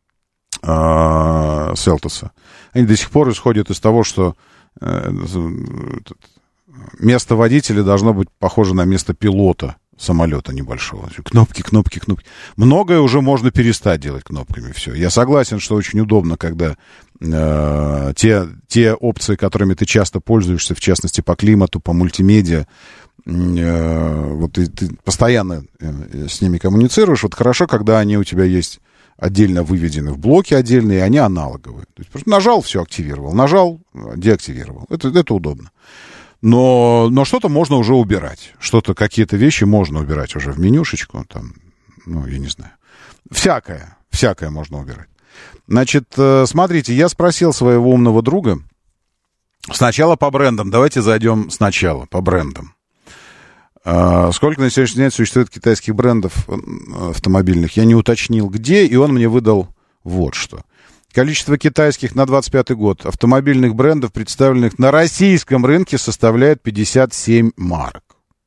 Селтоса, они до сих пор исходят из того, что место водителя должно быть похоже на место пилота самолета небольшого. Кнопки. Многое уже можно перестать делать кнопками. Все. Я согласен, что очень удобно, когда те опции, которыми ты часто пользуешься, в частности, по климату, по мультимедиа, ты постоянно с ними коммуницируешь. Вот хорошо, когда они у тебя есть отдельно выведены в блоки отдельные, и они аналоговые. То есть просто нажал, все активировал. Нажал, деактивировал. Это удобно. Но что-то можно уже убирать. Какие-то вещи можно убирать уже в менюшечку. Там, я не знаю. Всякое можно убирать. Значит, смотрите, я спросил своего умного друга. Сначала по брендам. Давайте зайдем сначала по брендам. Сколько на сегодняшний день существует китайских брендов автомобильных? Я не уточнил, где, и он мне выдал вот что. Количество китайских на 2025 год автомобильных брендов, представленных на российском рынке, составляет 57 марок.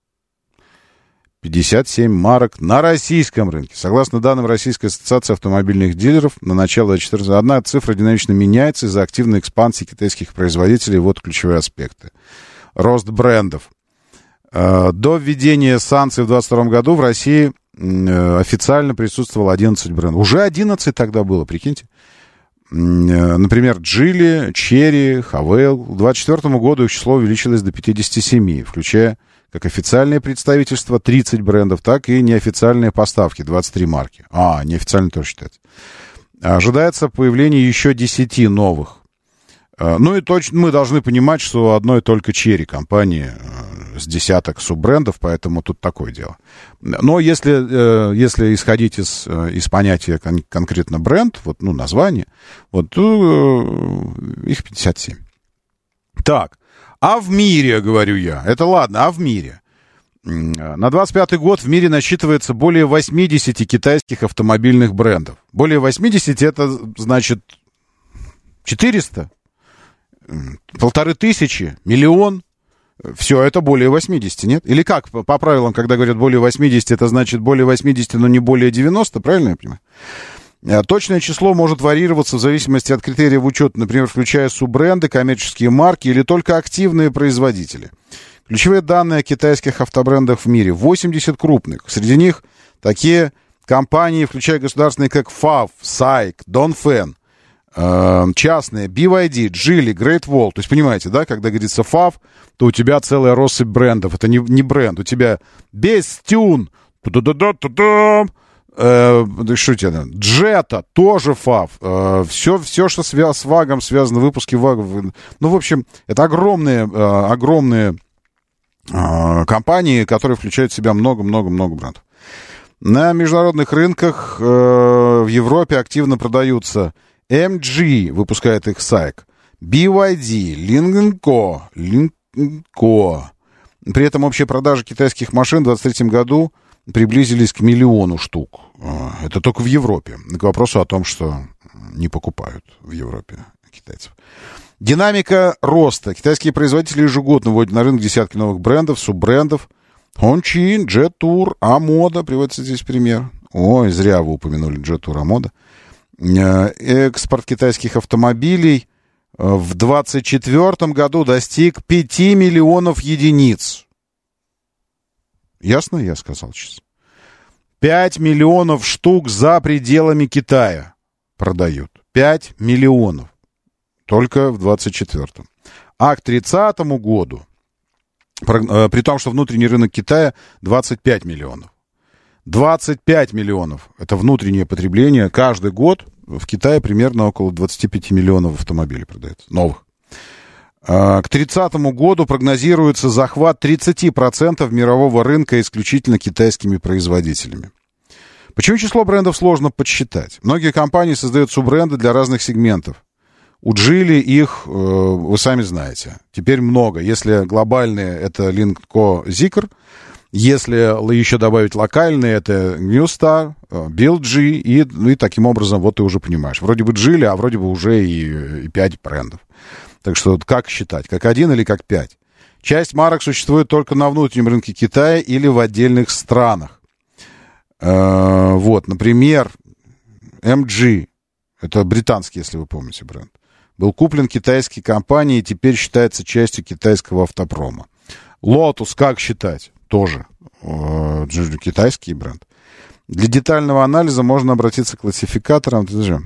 57 марок на российском рынке. Согласно данным Российской ассоциации автомобильных дилеров, на начало 2014 одна цифра динамично меняется из-за активной экспансии китайских производителей. Вот ключевые аспекты. Рост брендов. До введения санкций в 2022 году в России официально присутствовало 11 брендов. Уже 11 тогда было, прикиньте. Например, Geely, Chery, Haval. К 2024 году их число увеличилось до 57, включая как официальные представительства 30 брендов, так и неофициальные поставки 23 марки. Неофициально тоже считается. Ожидается появление еще 10 новых. И точно мы должны понимать, что одной только Chery компании с десяток суббрендов, поэтому тут такое дело. Но если исходить из понятия конкретно бренд, название, их 57. Так, а в мире, говорю я, это ладно, а в мире? На 25 год в мире насчитывается более 80 китайских автомобильных брендов. Более 80 это значит 400, 1500, миллион. Все это более 80, нет? Или как, по правилам, когда говорят более 80, это значит более 80, но не более 90, правильно я понимаю? Точное число может варьироваться в зависимости от критериев учета, например, включая суббренды, коммерческие марки или только активные производители. Ключевые данные о китайских автобрендах в мире. 80 крупных. Среди них такие компании, включая государственные, как FAW, SAIC, Dongfeng. Частные, BYD, Geely, Great Wall. То есть, понимаете, да, когда говорится FAW, то у тебя целая россыпь брендов. Это не бренд. У тебя Bestune, что тебе, Jetta, тоже FAW. Все, что с ВАГом связано, выпуски ВАГов. Ну, в общем, это огромные компании, которые включают в себя много-много-много брендов. На международных рынках в Европе активно продаются MG, выпускает их SAIC, BYD, Lynk & Co. При этом общие продажи китайских машин в 2023 году приблизились к 1 миллиону штук. Это только в Европе. К вопросу о том, что не покупают в Европе китайцев. Динамика роста. Китайские производители ежегодно вводят на рынок десятки новых брендов, суббрендов. Hongqin, Jetour, Amoda, приводится здесь пример. Ой, зря вы упомянули Jetour, Amoda. Экспорт китайских автомобилей в 2024 году достиг 5 миллионов единиц. Ясно, я сказал сейчас? 5 миллионов штук за пределами Китая продают. 5 миллионов. Только в 24-м. А к 30-му году, при том, что внутренний рынок Китая 25 миллионов. 25 миллионов. Это внутреннее потребление. Каждый год в Китае примерно около 25 миллионов автомобилей продается. Новых. К 30-му году прогнозируется захват 30% мирового рынка исключительно китайскими производителями. Почему число брендов сложно подсчитать? Многие компании создают суббренды для разных сегментов. У Geely их, вы сами знаете, теперь много. Если глобальные, это Lynk & Co, Zeekr. Если еще добавить локальные, это New Star, Build G, и таким образом, вот ты уже понимаешь. Вроде бы Geely, а вроде бы уже и 5 брендов. Так что как считать, как 1 или как 5? Часть марок существует только на внутреннем рынке Китая или в отдельных странах. Вот, например, MG, это британский, если вы помните, бренд, был куплен китайской компанией и теперь считается частью китайского автопрома. Lotus, как считать? Тоже китайский бренд. Для детального анализа можно обратиться к классификаторам.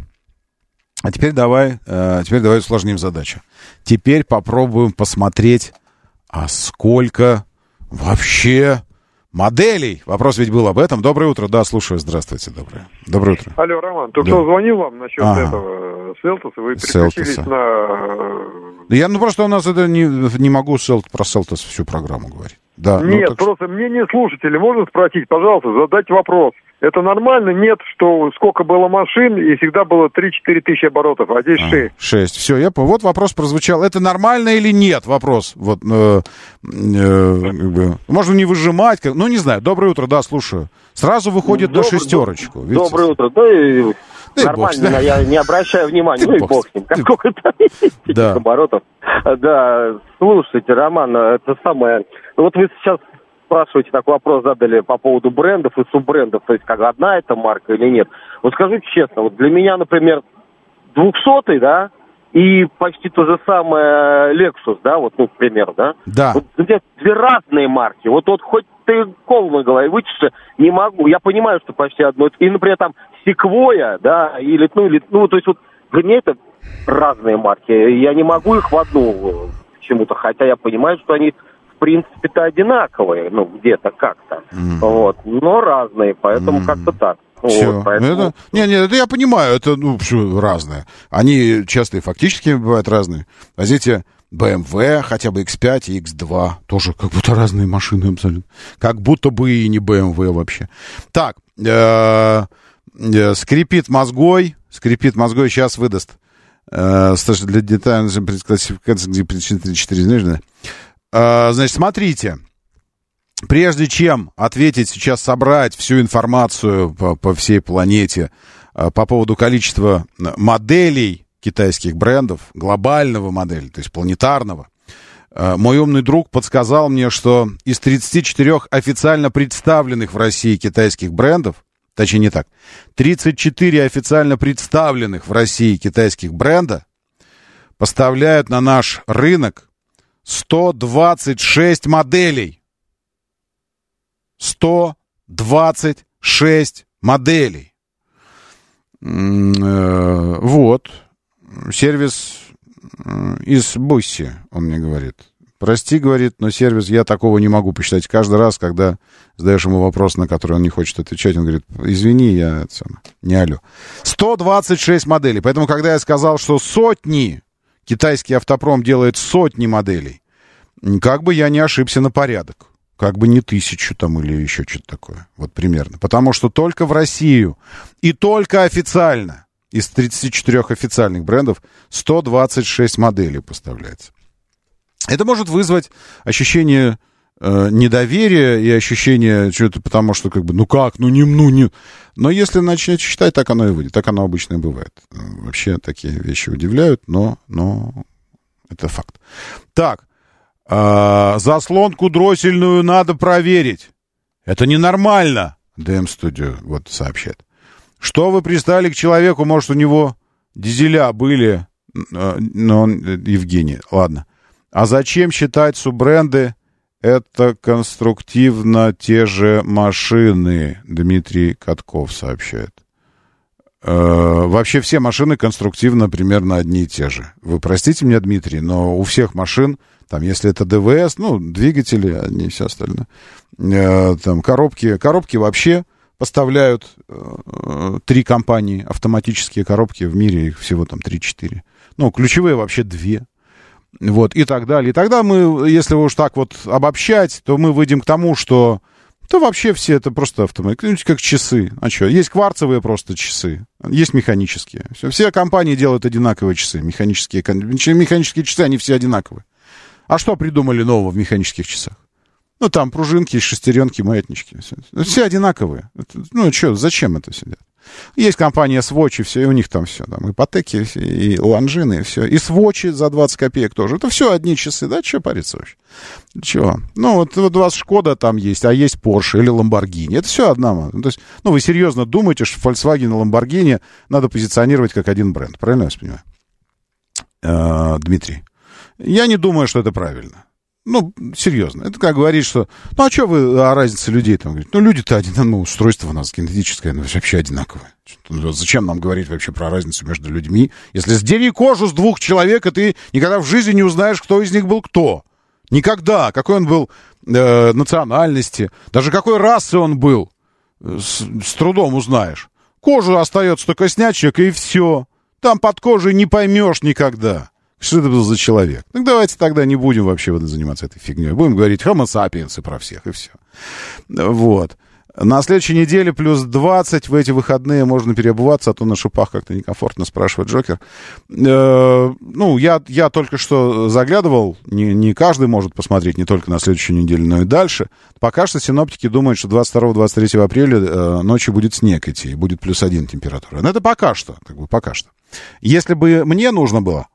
А теперь давай усложним задачу. Теперь попробуем посмотреть, а сколько вообще моделей. Вопрос ведь был об этом. Доброе утро. Да, слушаю. Здравствуйте. Доброе утро. Алло, Роман. Только что звонил вам насчет этого Селтоса. Вы переключились на... Я просто у нас это не могу про Селтос всю программу говорить. Да, нет, просто мнение слушателей можно спросить, пожалуйста, задайте вопрос. Это нормально? Нет, что сколько было машин, и всегда было 3-4 тысячи оборотов, а здесь 6. 6, все, я понял. Вот вопрос прозвучал. Это нормально или нет? Вопрос. Вот, можно не выжимать. Ну, не знаю. Доброе утро, да, слушаю. Сразу выходит на шестерочку. Доброе утро. Да и нормально, да. Я не обращаю внимания. Ну и бог с ним. Сколько там оборотов. Да, слушайте, Роман, это самое... Вот вы сейчас спрашиваете, такой вопрос задали по поводу брендов и суббрендов, то есть как одна эта марка или нет. Вот скажите честно, вот для меня, например, 200-й, да, и почти то же самое Lexus, да, вот, ну, к примеру, да? Да. Вот две разные марки. Вот хоть ты кол на голове вычешься, не могу. Я понимаю, что почти одно. И, например, там Sequoia, да, или, то есть вот для меня это разные марки. Я не могу их в одну почему-то, хотя я понимаю, что они в принципе-то одинаковые, ну, где-то как-то, вот, но разные, поэтому как-то так. Все. Вот, поэтому... это я понимаю, это, разные. Они часто и фактически бывают разные. Возьмите BMW, хотя бы X5 и X2, тоже как будто разные машины абсолютно. Как будто бы и не BMW вообще. Так, скрипит мозгой, сейчас выдаст. Для детальной классификации, где причины 3-4, знаешь, значит, смотрите, прежде чем ответить сейчас, собрать всю информацию по всей планете по поводу количества моделей китайских брендов, глобального модели, то есть планетарного, Мой умный друг подсказал мне, что из 34 официально представленных в России китайских брендов, точнее не так, 34 официально представленных в России китайских бренда поставляют на наш рынок 126 моделей. 126 моделей. Вот. Сервис из Бусси, он мне говорит. Прости, говорит, но сервис, я такого не могу посчитать. Каждый раз, когда задаешь ему вопрос, на который он не хочет отвечать, он говорит, извини, я не алло. 126 моделей. Поэтому, когда я сказал, что сотни, китайский автопром делает сотни моделей, как бы я не ошибся на порядок. Как бы не 1000 там или еще что-то такое. Вот примерно. Потому что только в Россию и только официально из 34 официальных брендов 126 моделей поставляется. Это может вызвать ощущение недоверия и ощущение чего-то, потому что как бы, не. Но если начать считать, так оно и выйдет. Так оно обычно и бывает. Вообще такие вещи удивляют, но это факт. Так. Заслонку дроссельную надо проверить. Это ненормально. ДМ Студио вот сообщает. Что вы пристали к человеку? Может, у него дизеля были? Но Евгений, ладно. А зачем считать суббренды? Это конструктивно те же машины. Дмитрий Катков сообщает. Вообще все машины конструктивно примерно одни и те же. Вы простите меня, Дмитрий, но у всех машин, там, если это ДВС, двигатели, а не все остальное, там, коробки вообще поставляют 3 компании, автоматические коробки в мире, их всего там 3-4. Ключевые вообще 2. Вот, и так далее. И тогда мы, если уж так вот обобщать, то мы выйдем к тому, что то вообще все это просто автоматы, как часы. А что, есть кварцевые просто часы, есть механические. Все компании делают одинаковые часы. Механические часы, они все одинаковые. А что придумали нового в механических часах? Там пружинки, шестеренки, маятнички. Все одинаковые. Что, зачем это сидят? Есть компания Swatch, и все, и у них там все. Там ипотеки, и лонжины, и все. И Swatch за 20 копеек тоже. Это все одни часы, да? Что париться вообще? Чего? Вот у вас Шкода там есть, а есть Porsche или Lamborghini. Это все одна. То есть, вы серьезно думаете, что Volkswagen и Lamborghini надо позиционировать как один бренд. Правильно я вас понимаю? Дмитрий. Я не думаю, что это правильно. Серьезно. Это как говорить, что... а что вы о разнице людей там говорите? Люди-то одинаковые, устройство у нас генетическое, вообще одинаковое. Зачем нам говорить вообще про разницу между людьми? Если сдери кожу с 2 человек, и ты никогда в жизни не узнаешь, кто из них был кто. Никогда. Какой он был национальности, даже какой расы он был, с трудом узнаешь. Кожу остается только снять человека, и все. Там под кожей не поймешь никогда. Что это был за человек? Давайте тогда не будем вообще заниматься этой фигней. Будем говорить homo sapiens про всех, и все. Вот. На следующей неделе плюс 20. В эти выходные можно переобуваться, а то на шипах как-то некомфортно, спрашивает Джокер. Я только что заглядывал. Не каждый может посмотреть не только на следующую неделю, но и дальше. Пока что синоптики думают, что 22-23 апреля ночью будет снег идти, и будет плюс 1 температура. Но это пока что. Пока что. Если бы мне нужно было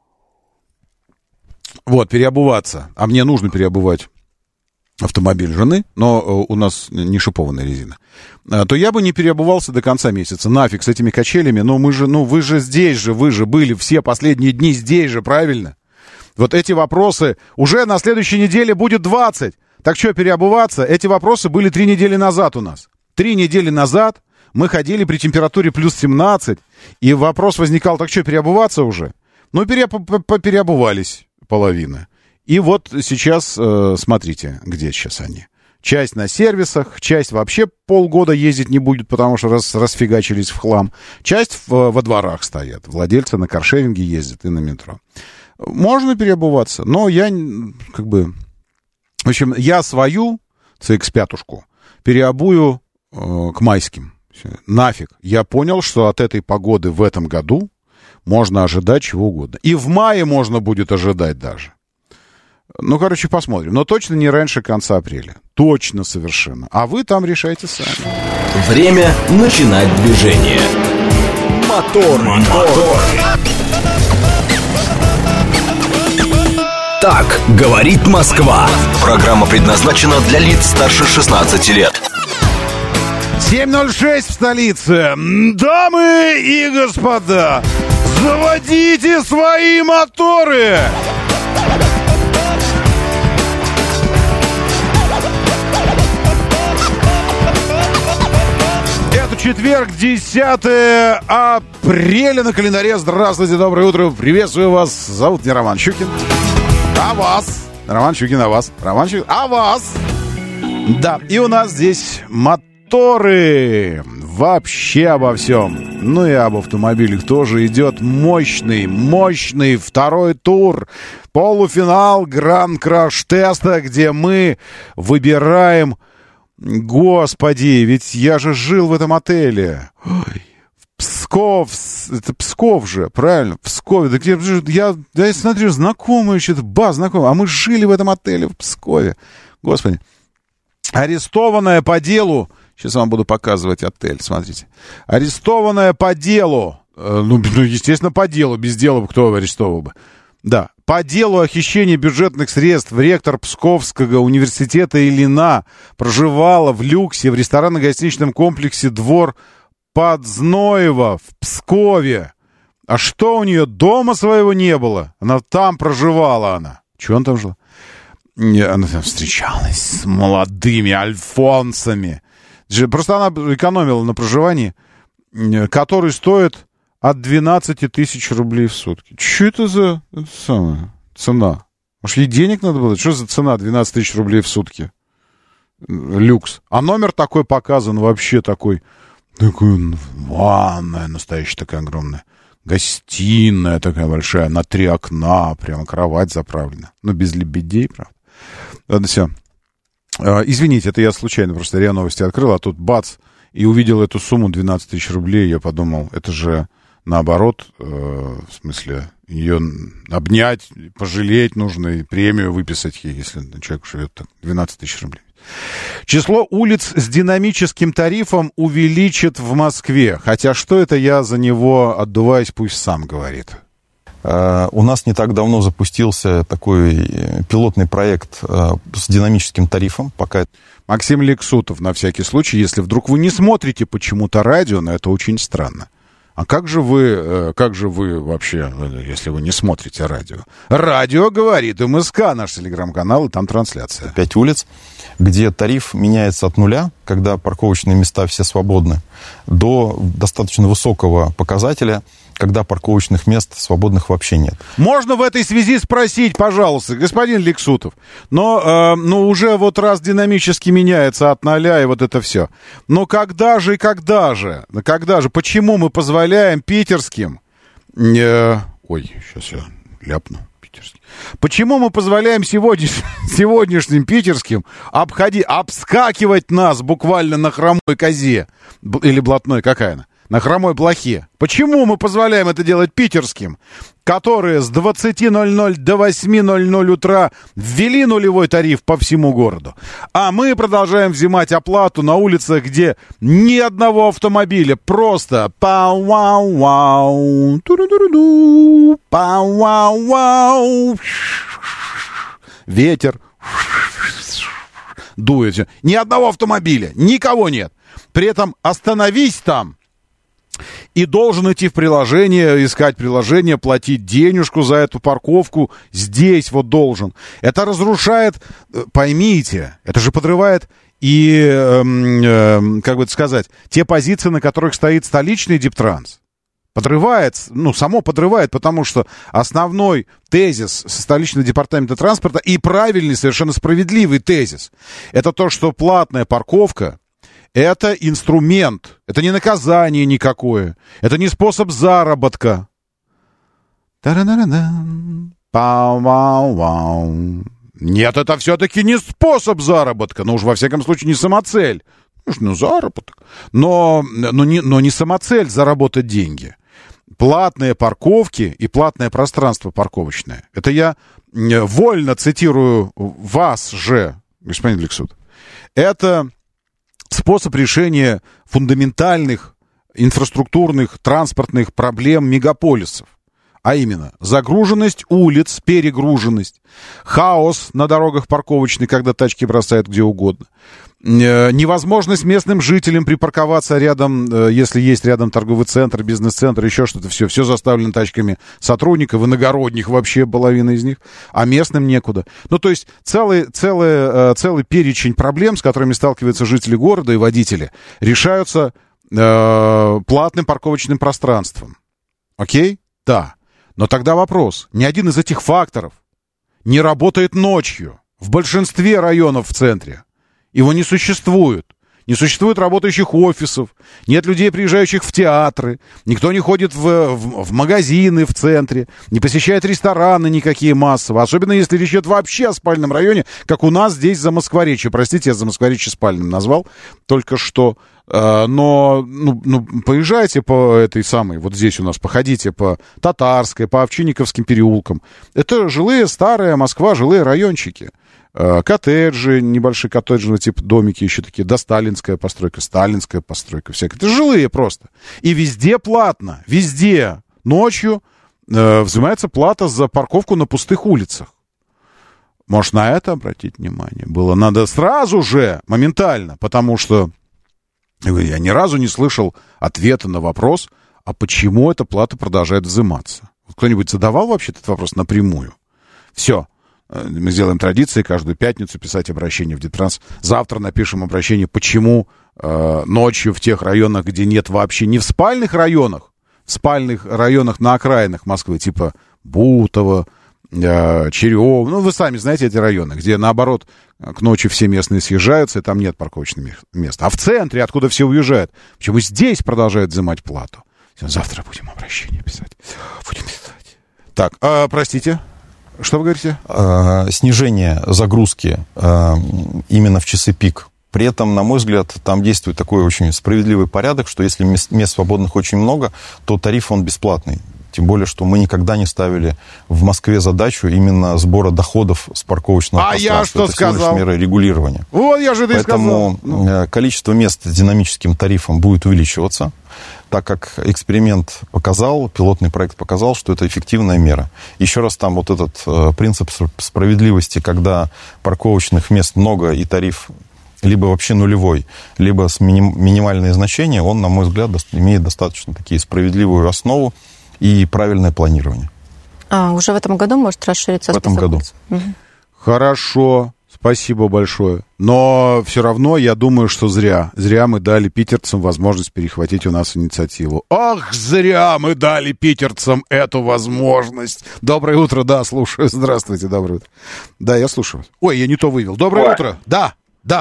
переобуваться, а мне нужно переобувать автомобиль жены, но у нас не шипованная резина, то я бы не переобувался до конца месяца. Нафиг с этими качелями, вы же здесь же, вы же были все последние дни здесь же, правильно? Вот эти вопросы уже на следующей неделе будет 20. Так что переобуваться? Эти вопросы были 3 недели назад у нас. 3 недели назад мы ходили при температуре плюс 17, и вопрос возникал, так что переобуваться уже? Переобувались. Половина. И вот сейчас, смотрите, где сейчас они. Часть на сервисах, часть вообще полгода ездить не будет, потому что расфигачились в хлам. Часть во дворах стоят. Владельцы на каршеринге ездят и на метро. Можно переобуваться, но я В общем, я свою CX-5 переобую к майским. Нафиг. Я понял, что от этой погоды в этом году можно ожидать чего угодно. И в мае можно будет ожидать даже. Посмотрим. Но точно не раньше конца апреля. Точно совершенно. А вы там решайте сами. Время начинать движение. Мотор. Так говорит Москва. Программа предназначена для лиц старше 16 лет. 7:06 в столице. Дамы и господа, заводите свои моторы! Это четверг, 10 апреля на календаре. Здравствуйте, доброе утро. Приветствую вас. Зовут меня Роман Щукин. А вас? Роман Щукин, а вас? Роман Щукин, а вас? Да, и у нас здесь моторы. Вообще обо всем. Ну и об автомобилях тоже идет мощный второй тур. Полуфинал Гранд-Краш-теста, где мы выбираем... Господи, ведь я же жил в этом отеле. Ой, Псков, это Псков же, правильно? Пскове. Да где я смотрю, знакомый, что-то баз знакомый. А мы жили в этом отеле в Пскове. Господи. Арестованная по делу. Сейчас вам буду показывать отель, смотрите. Арестованная по делу. Ну, естественно, по делу. Без дела кто арестовал бы? Да. По делу о хищении бюджетных средств ректор Псковского университета Ильина проживала в люксе в ресторанно-гостиничном комплексе «Двор Подзноева» в Пскове. А что у нее, дома своего не было? Она там проживала, она. Чего она там жила? Она там встречалась с молодыми альфонсами. Просто она экономила на проживании, который стоит от 12 тысяч рублей в сутки. Что это за цена? Может, ей денег надо было? Что за цена 12 тысяч рублей в сутки? Люкс. А номер такой показан, вообще такой ванная настоящая такая огромная. Гостиная такая большая, на 3 окна, прямо кровать заправлена. Но без лебедей, правда. Ладно, все. Извините, это я случайно просто РИА Новости открыл, а тут бац, и увидел эту сумму 12 тысяч рублей. Я подумал, это же наоборот, в смысле, ее обнять, пожалеть нужно и премию выписать ей, если человек живет так, 12 тысяч рублей. Число улиц с динамическим тарифом увеличит в Москве. Хотя что это я за него отдуваюсь, пусть сам говорит. У нас не так давно запустился такой пилотный проект с динамическим тарифом. Пока... Максим Лексутов, на всякий случай, если вдруг вы не смотрите почему-то радио, но это очень странно. А как же вы вообще, если вы не смотрите радио? Радио говорит МСК, наш телеграм-канал, и там трансляция. 5 улиц, где тариф меняется от нуля, когда парковочные места все свободны, до достаточно высокого показателя, когда парковочных мест свободных вообще нет. Можно в этой связи спросить, пожалуйста, господин Лексутов, но уже вот раз динамически меняется от нуля и вот это все. Но когда же, почему мы позволяем питерским... сейчас я ляпну. Почему мы позволяем сегодняшним питерским обскакивать нас буквально на хромой козе? Или блатной, какая она? На хромой блохе. Почему мы позволяем это делать питерским, которые с 20:00 до 8:00 утра ввели нулевой тариф по всему городу? А мы продолжаем взимать оплату на улицах, где ни одного автомобиля. Просто пау-вау-вау, туру-туру-ду, пау-вау-вау, ветер дует. Ни одного автомобиля, никого нет. При этом остановись там, и должен идти в приложение, искать приложение, платить денежку за эту парковку. Здесь вот должен. Это разрушает, поймите, это же подрывает и, как бы это сказать, те позиции, на которых стоит столичный Диптранс. Подрывает, само подрывает, потому что основной тезис столичного департамента транспорта и правильный, совершенно справедливый тезис, это то, что платная парковка это инструмент, это не наказание никакое, это не способ заработка. Нет, это все-таки не способ заработка, уж во всяком случае не самоцель. Заработок. Но не самоцель заработать деньги. Платные парковки и платное пространство парковочное. Это я вольно цитирую вас же, господин Лексут. Это способ решения фундаментальных инфраструктурных, транспортных проблем мегаполисов. А именно, загруженность улиц, перегруженность, хаос на дорогах парковочный, когда тачки бросают где угодно, невозможность местным жителям припарковаться рядом, если есть рядом торговый центр, бизнес-центр, еще что-то, все заставлено тачками сотрудников, иногородних вообще половина из них, а местным некуда. Ну, то есть целый перечень проблем, с которыми сталкиваются жители города и водители, решаются платным парковочным пространством. Окей? Да. Но тогда вопрос. Ни один из этих факторов не работает ночью в большинстве районов в центре. Его не существует. Не существует работающих офисов, нет людей, приезжающих в театры, никто не ходит в магазины в центре, не посещает рестораны никакие массово, особенно если речь идет вообще о спальном районе, как у нас здесь за Москворечье. Простите, я за Москворечье спальным назвал только что. Но поезжайте по этой самой, вот здесь у нас, походите по Татарской, по Овчинниковским переулкам. Это жилые, старая Москва, жилые райончики. Коттеджи, небольшие коттеджные типа домики еще такие, сталинская постройка, всякая. Это жилые просто. И везде платно, везде. Ночью взимается плата за парковку на пустых улицах. Может, на это обратить внимание было? Надо сразу же, моментально, потому что я ни разу не слышал ответа на вопрос, а почему эта плата продолжает взиматься. Кто-нибудь задавал вообще этот вопрос напрямую? Все. Мы сделаем традицией каждую пятницу писать обращение в Детранс. Завтра напишем обращение, почему ночью в тех районах, где нет вообще, не в спальных районах на окраинах Москвы, типа Бутово, Черёв, вы сами знаете эти районы, где, наоборот, к ночи все местные съезжаются, и там нет парковочных мест. А в центре, откуда все уезжают, почему здесь продолжают взимать плату? Завтра будем обращение писать. Так, простите. Что вы говорите? Снижение загрузки именно в часы пик. При этом, на мой взгляд, там действует такой очень справедливый порядок, что если мест свободных очень много, то тариф он бесплатный. Тем более, что мы никогда не ставили в Москве задачу именно сбора доходов с парковочного пространства. Я что это сказал? всего лишь мера регулирования. Вот я же это и сказал. Поэтому количество мест с динамическим тарифом будет увеличиваться, так как эксперимент показал, пилотный проект показал, что это эффективная мера. Еще раз, там вот этот принцип справедливости, когда парковочных мест много и тариф либо вообще нулевой, либо с минимальные значения, он, на мой взгляд, имеет достаточно такие справедливую основу и правильное планирование. Уже в этом году может расшириться? В этом году. Угу. Хорошо. Спасибо большое. Но все равно я думаю, что зря. Зря мы дали питерцам возможность перехватить у нас инициативу. Ах, зря мы дали питерцам эту возможность. Доброе утро, да, слушаю. Здравствуйте, доброе утро. Да, я слушаю. Ой, я не то вывел. Доброе утро. Да.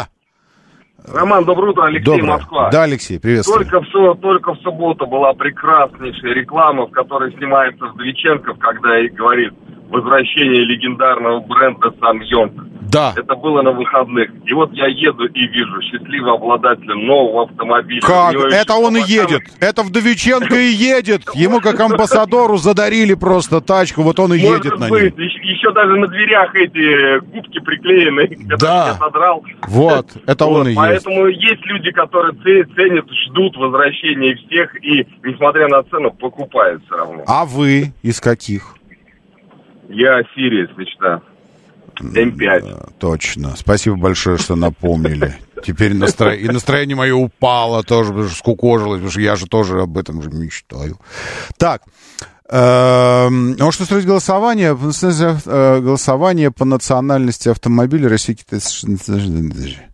Роман, доброе утро, Алексей, доброе. Москва. Да, Алексей, приветствую. Только в субботу была прекраснейшая реклама, в которой снимается Вдовиченков, когда и говорит возвращение легендарного бренда Самьонг. Да. Это было на выходных. И вот я еду и вижу счастливого обладателя нового автомобиля. Как? Это он и едет. Это Вдовиченко и едет. Ему как амбассадору задарили просто тачку. Вот он и едет на ней. Еще даже на дверях эти губки приклеены. Да. Я содрал. Вот. Это он и едет. Поэтому есть люди, которые ценят, ждут возвращения всех и, несмотря на цену, покупают все равно. А вы из каких? Я Сириус, мечта. М5. Точно. Спасибо большое, что напомнили. Теперь настроение мое упало тоже, потому что скукожилось, потому что я же тоже об этом же мечтаю. Так. Может устроить голосование? Голосование по национальности автомобиля России, Китай, США.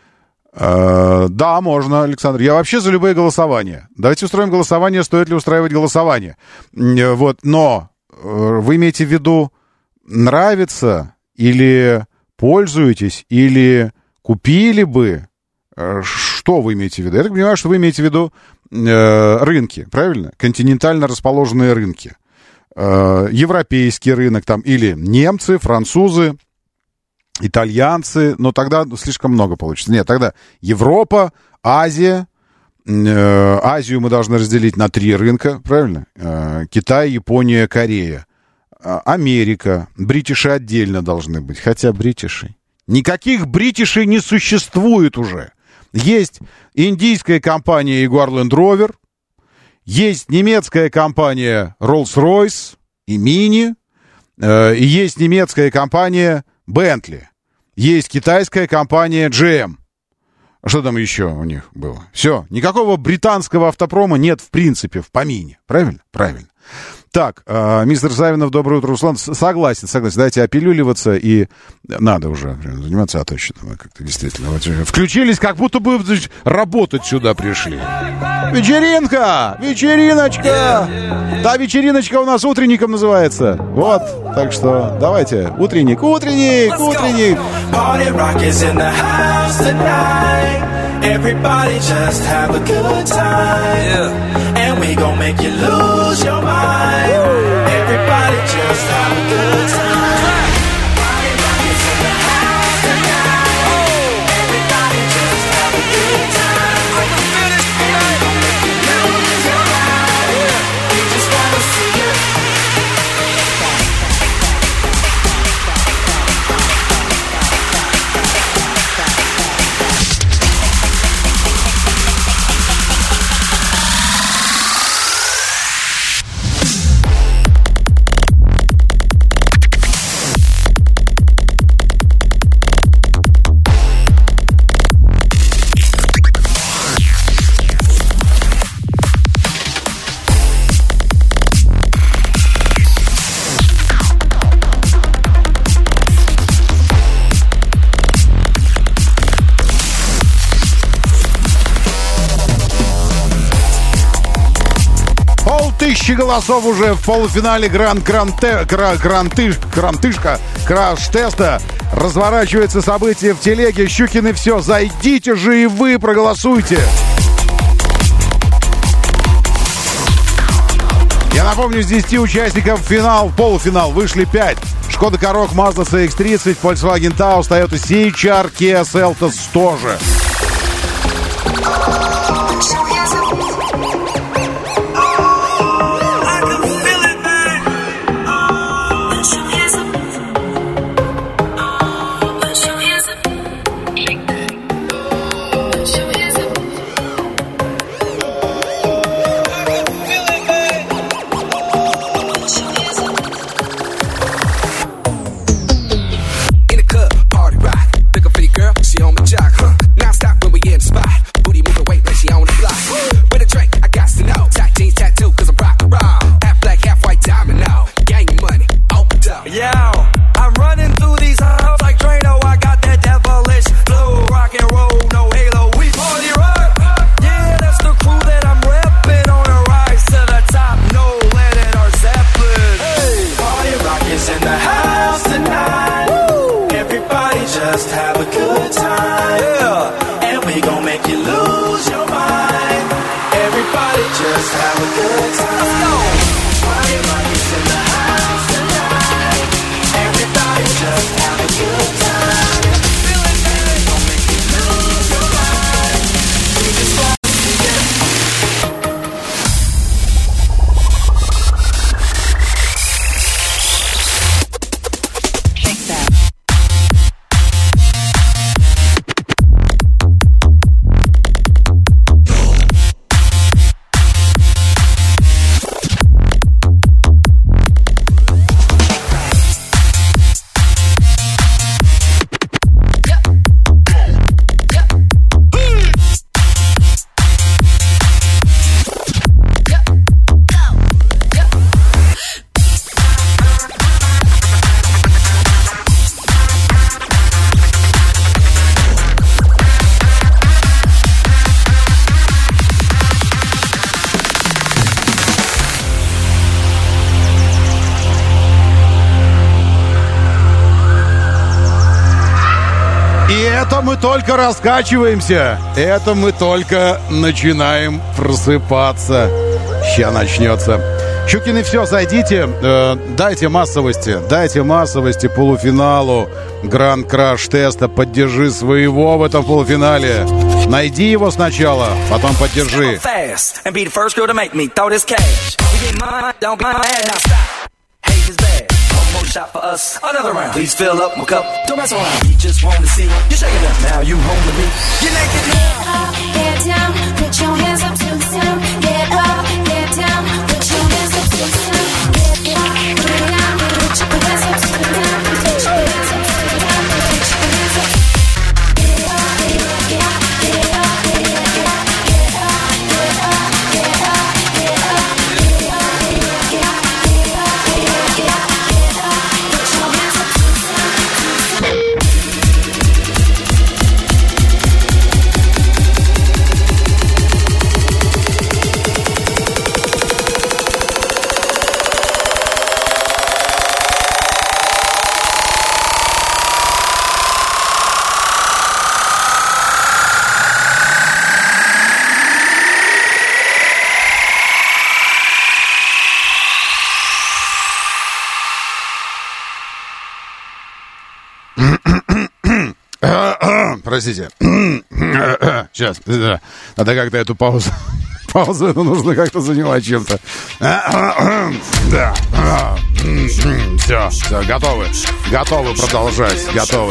Да, можно, Александр. Я вообще за любые голосования. Давайте устроим голосование, стоит ли устраивать голосование. Вот, но вы имеете в виду нравится или пользуетесь, или купили бы? Что вы имеете в виду? Я так понимаю, что вы имеете в виду рынки, правильно? Континентально расположенные рынки. Европейский рынок там, или немцы, французы, итальянцы, но тогда слишком много получится. Нет, тогда Европа, Азия. Азию мы должны разделить на 3 рынка, правильно? Китай, Япония, Корея. Америка. Бритиши отдельно должны быть. Хотя бритиши. Никаких бритишей не существует уже. Есть индийская компания Jaguar Land Rover. Есть немецкая компания Rolls-Royce. и Mini. Есть немецкая компания Bentley. Есть китайская компания GM. Что там еще у них было? Все. Никакого британского автопрома нет в принципе в помине. Правильно? Правильно. Так, мистер Савинов, доброе утро, Руслан. Согласен. Дайте опилюливаться, и надо уже заниматься, а то еще мы как-то действительно включились, как будто бы работать сюда пришли. Вечериночка! Да, вечериночка у нас утренником называется. Вот, так что давайте, утренник. Everybody just have a good time, yeah. And we gon' make you lose your mind. Everybody just have a good time. Party rockers in the house tonight. Everybody just have a good time. And we gon' make you lose your mind. We just wanna see you. Тысячи голосов уже в полуфинале краш-теста. Разворачивается событие в телеге. Щукины все. Зайдите же и вы, проголосуйте. Я напомню, с 10 участников в полуфинал вышли 5. Шкода Корок, Mazda CX-30, Volkswagen Taos, Toyota CHR, Kia Seltos тоже. Это мы только раскачиваемся. Это мы только начинаем просыпаться. Ща начнется. Щукины, все, зайдите, дайте массовости полуфиналу Гранд-Краш-теста. Поддержи своего в этом полуфинале. Найди его сначала, потом поддержи. Shot for us, another round. Please fill up my cup. Don't mess around. We just want to see you shaking up. Now you home with me. Get naked. Get up, get down. Put your hands up to the sound. Get up, get down. Put your hands up to the sound. Get up. Простите. Сейчас. Надо как-то эту паузу нужно как-то занимать чем-то. Да. Все, готовы. Готовы продолжать. Готовы.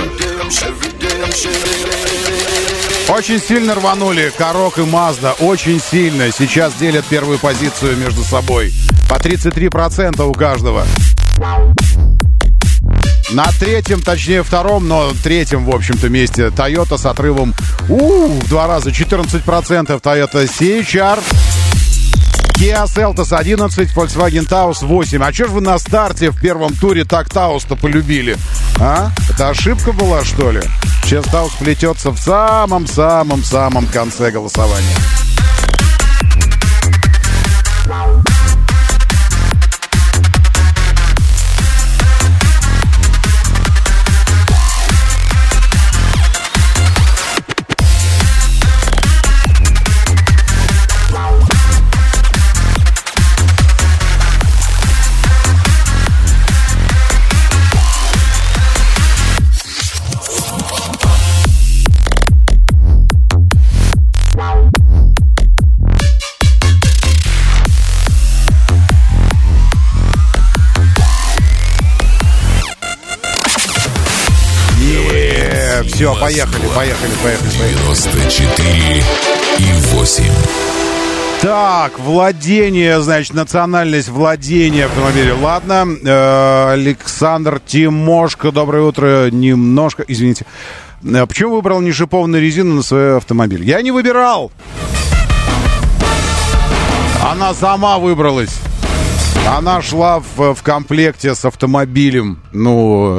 Очень сильно рванули Корок и Мазда. Очень сильно. Сейчас делят первую позицию между собой. По 33% у каждого. На третьем, точнее втором, но третьем, в общем-то, месте Toyota с отрывом в 2 раза. 14% Toyota CHR. Kia Seltos 11, Volkswagen Taos 8. А чё ж вы на старте в первом туре так Taos-то полюбили? А? Это ошибка была, что ли? Сейчас Taos плетется в самом-самом-самом конце голосования. Все, поехали. 94,8. Так, владение, значит, национальность владения автомобиля. Ладно, Александр Тимошко, доброе утро. Немножко, извините. Почему выбрал нешипованную резину на свой автомобиль? Я не выбирал. Она сама выбралась. Она шла в комплекте с автомобилем. Ну,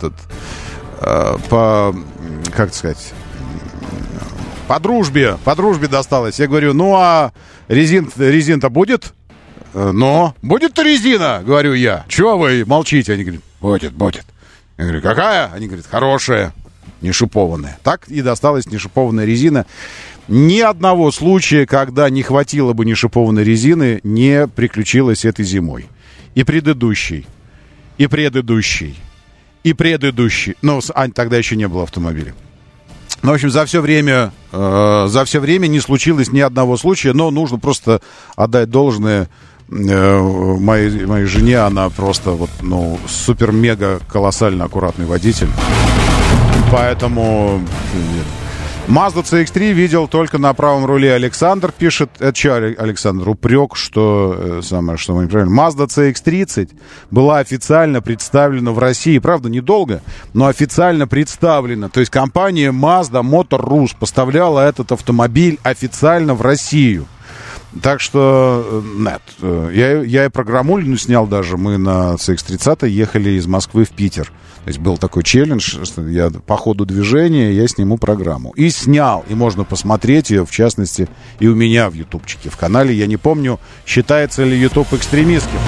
как сказать, по дружбе досталось. Я говорю, ну а резина-то будет? Но будет-то резина, говорю я. Чего вы молчите? Они говорят, будет. Я говорю, какая? Они говорят, хорошая, не шипованная. Так и досталась нешипованная резина. Ни одного случая, когда не хватило бы нешипованной резины, не приключилось этой зимой. И предыдущий. Ну, Ань, тогда еще не было автомобиля. Ну, в общем, за все время не случилось ни одного случая, но нужно просто отдать должное моей жене. Она просто супер-мега колоссально аккуратный водитель. Поэтому... Mazda CX-3 видел только на правом руле. Александр пишет. Это что, Александр, упрек, что мы неправильно. Mazda CX-30 была официально представлена в России. Правда, недолго, но официально представлена. То есть компания Mazda Motor Rus поставляла этот автомобиль официально в Россию. Так что, нет, я и программулину снял даже. Мы на CX-30 ехали из Москвы в Питер. То есть был такой челлендж, что я по ходу движения я сниму программу. И снял, и можно посмотреть ее, в частности, и у меня в ютубчике, в канале. Я не помню, считается ли ютуб экстремистским.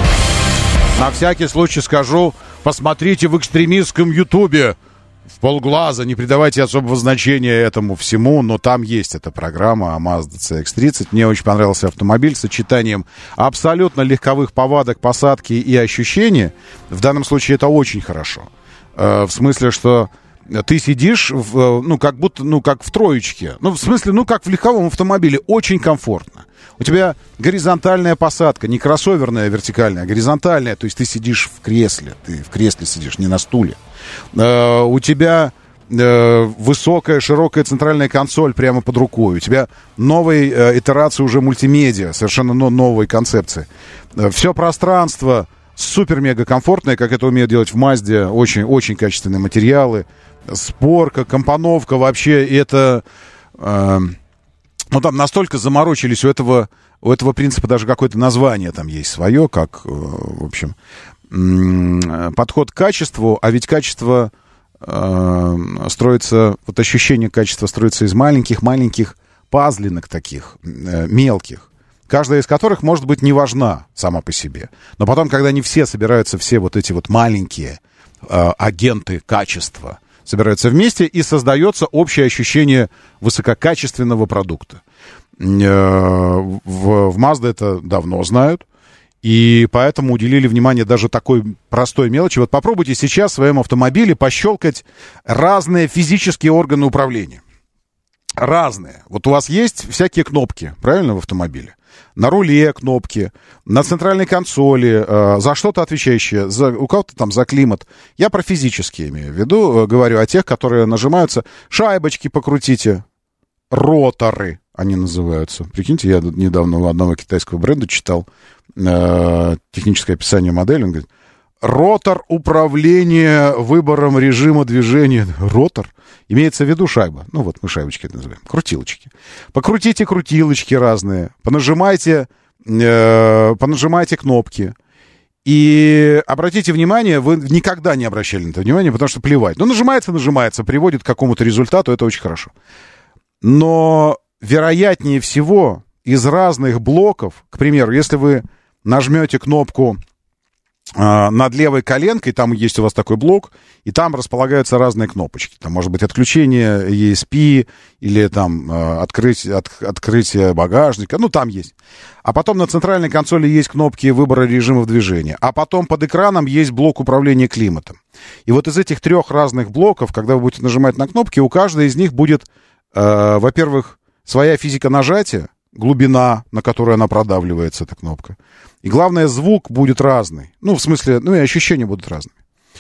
На всякий случай скажу, посмотрите в экстремистском ютубе. В полглаза, не придавайте особого значения этому всему, но там есть эта программа о Mazda CX-30. Мне очень понравился автомобиль с сочетанием абсолютно легковых повадок, посадки и ощущения. В данном случае это очень хорошо. В смысле, что ты сидишь, как в троечке. В смысле, как в легковом автомобиле. Очень комфортно. У тебя горизонтальная посадка, не кроссоверная вертикальная, а горизонтальная. То есть ты сидишь в кресле. Ты в кресле сидишь, не на стуле. У тебя высокая, широкая центральная консоль прямо под рукой. У тебя новая итерация уже мультимедиа, совершенно новой концепции. Все пространство супер-мега комфортное, как это умеют делать в Мазде. Очень качественные материалы. Спорка, компоновка вообще. Это... там настолько заморочились у этого принципа, даже какое-то название там есть свое, как, в общем... подход к качеству, а ведь качество строится, ощущение качества строится из маленьких пазлинок таких, мелких, каждая из которых может быть не важна сама по себе. Но потом, когда они все собираются, все эти маленькие агенты качества собираются вместе, и создается общее ощущение высококачественного продукта. В Mazda это давно знают. И поэтому уделили внимание даже такой простой мелочи. Вот попробуйте сейчас в своем автомобиле пощелкать разные физические органы управления. Разные. Вот у вас есть всякие кнопки, правильно, в автомобиле? На руле кнопки, на центральной консоли, за что-то отвечающее, у кого-то там за климат. Я про физические имею в виду, говорю о тех, которые нажимаются. Шайбочки покрутите, роторы они называются. Прикиньте, я недавно у одного китайского бренда читал техническое описание модели, он говорит, ротор управления выбором режима движения. Ротор? Имеется в виду шайба. Ну вот мы шайбочки это называем. Крутилочки. Покрутите крутилочки разные. Понажимайте кнопки. И обратите внимание, вы никогда не обращали на это внимание, потому что плевать. Ну, нажимается, приводит к какому-то результату, это очень хорошо. Но вероятнее всего из разных блоков, к примеру, если вы нажмете кнопку над левой коленкой, там есть у вас такой блок, и там располагаются разные кнопочки. Там может быть отключение ESP или там открытие багажника, ну там есть. А потом на центральной консоли есть кнопки выбора режимов движения. А потом под экраном есть блок управления климатом. И вот из этих трех разных блоков, когда вы будете нажимать на кнопки, у каждой из них будет, во-первых, своя физика нажатия, глубина, на которую она продавливается, эта кнопка. И главное, звук будет разный. Ну, в смысле, ну и ощущения будут разными.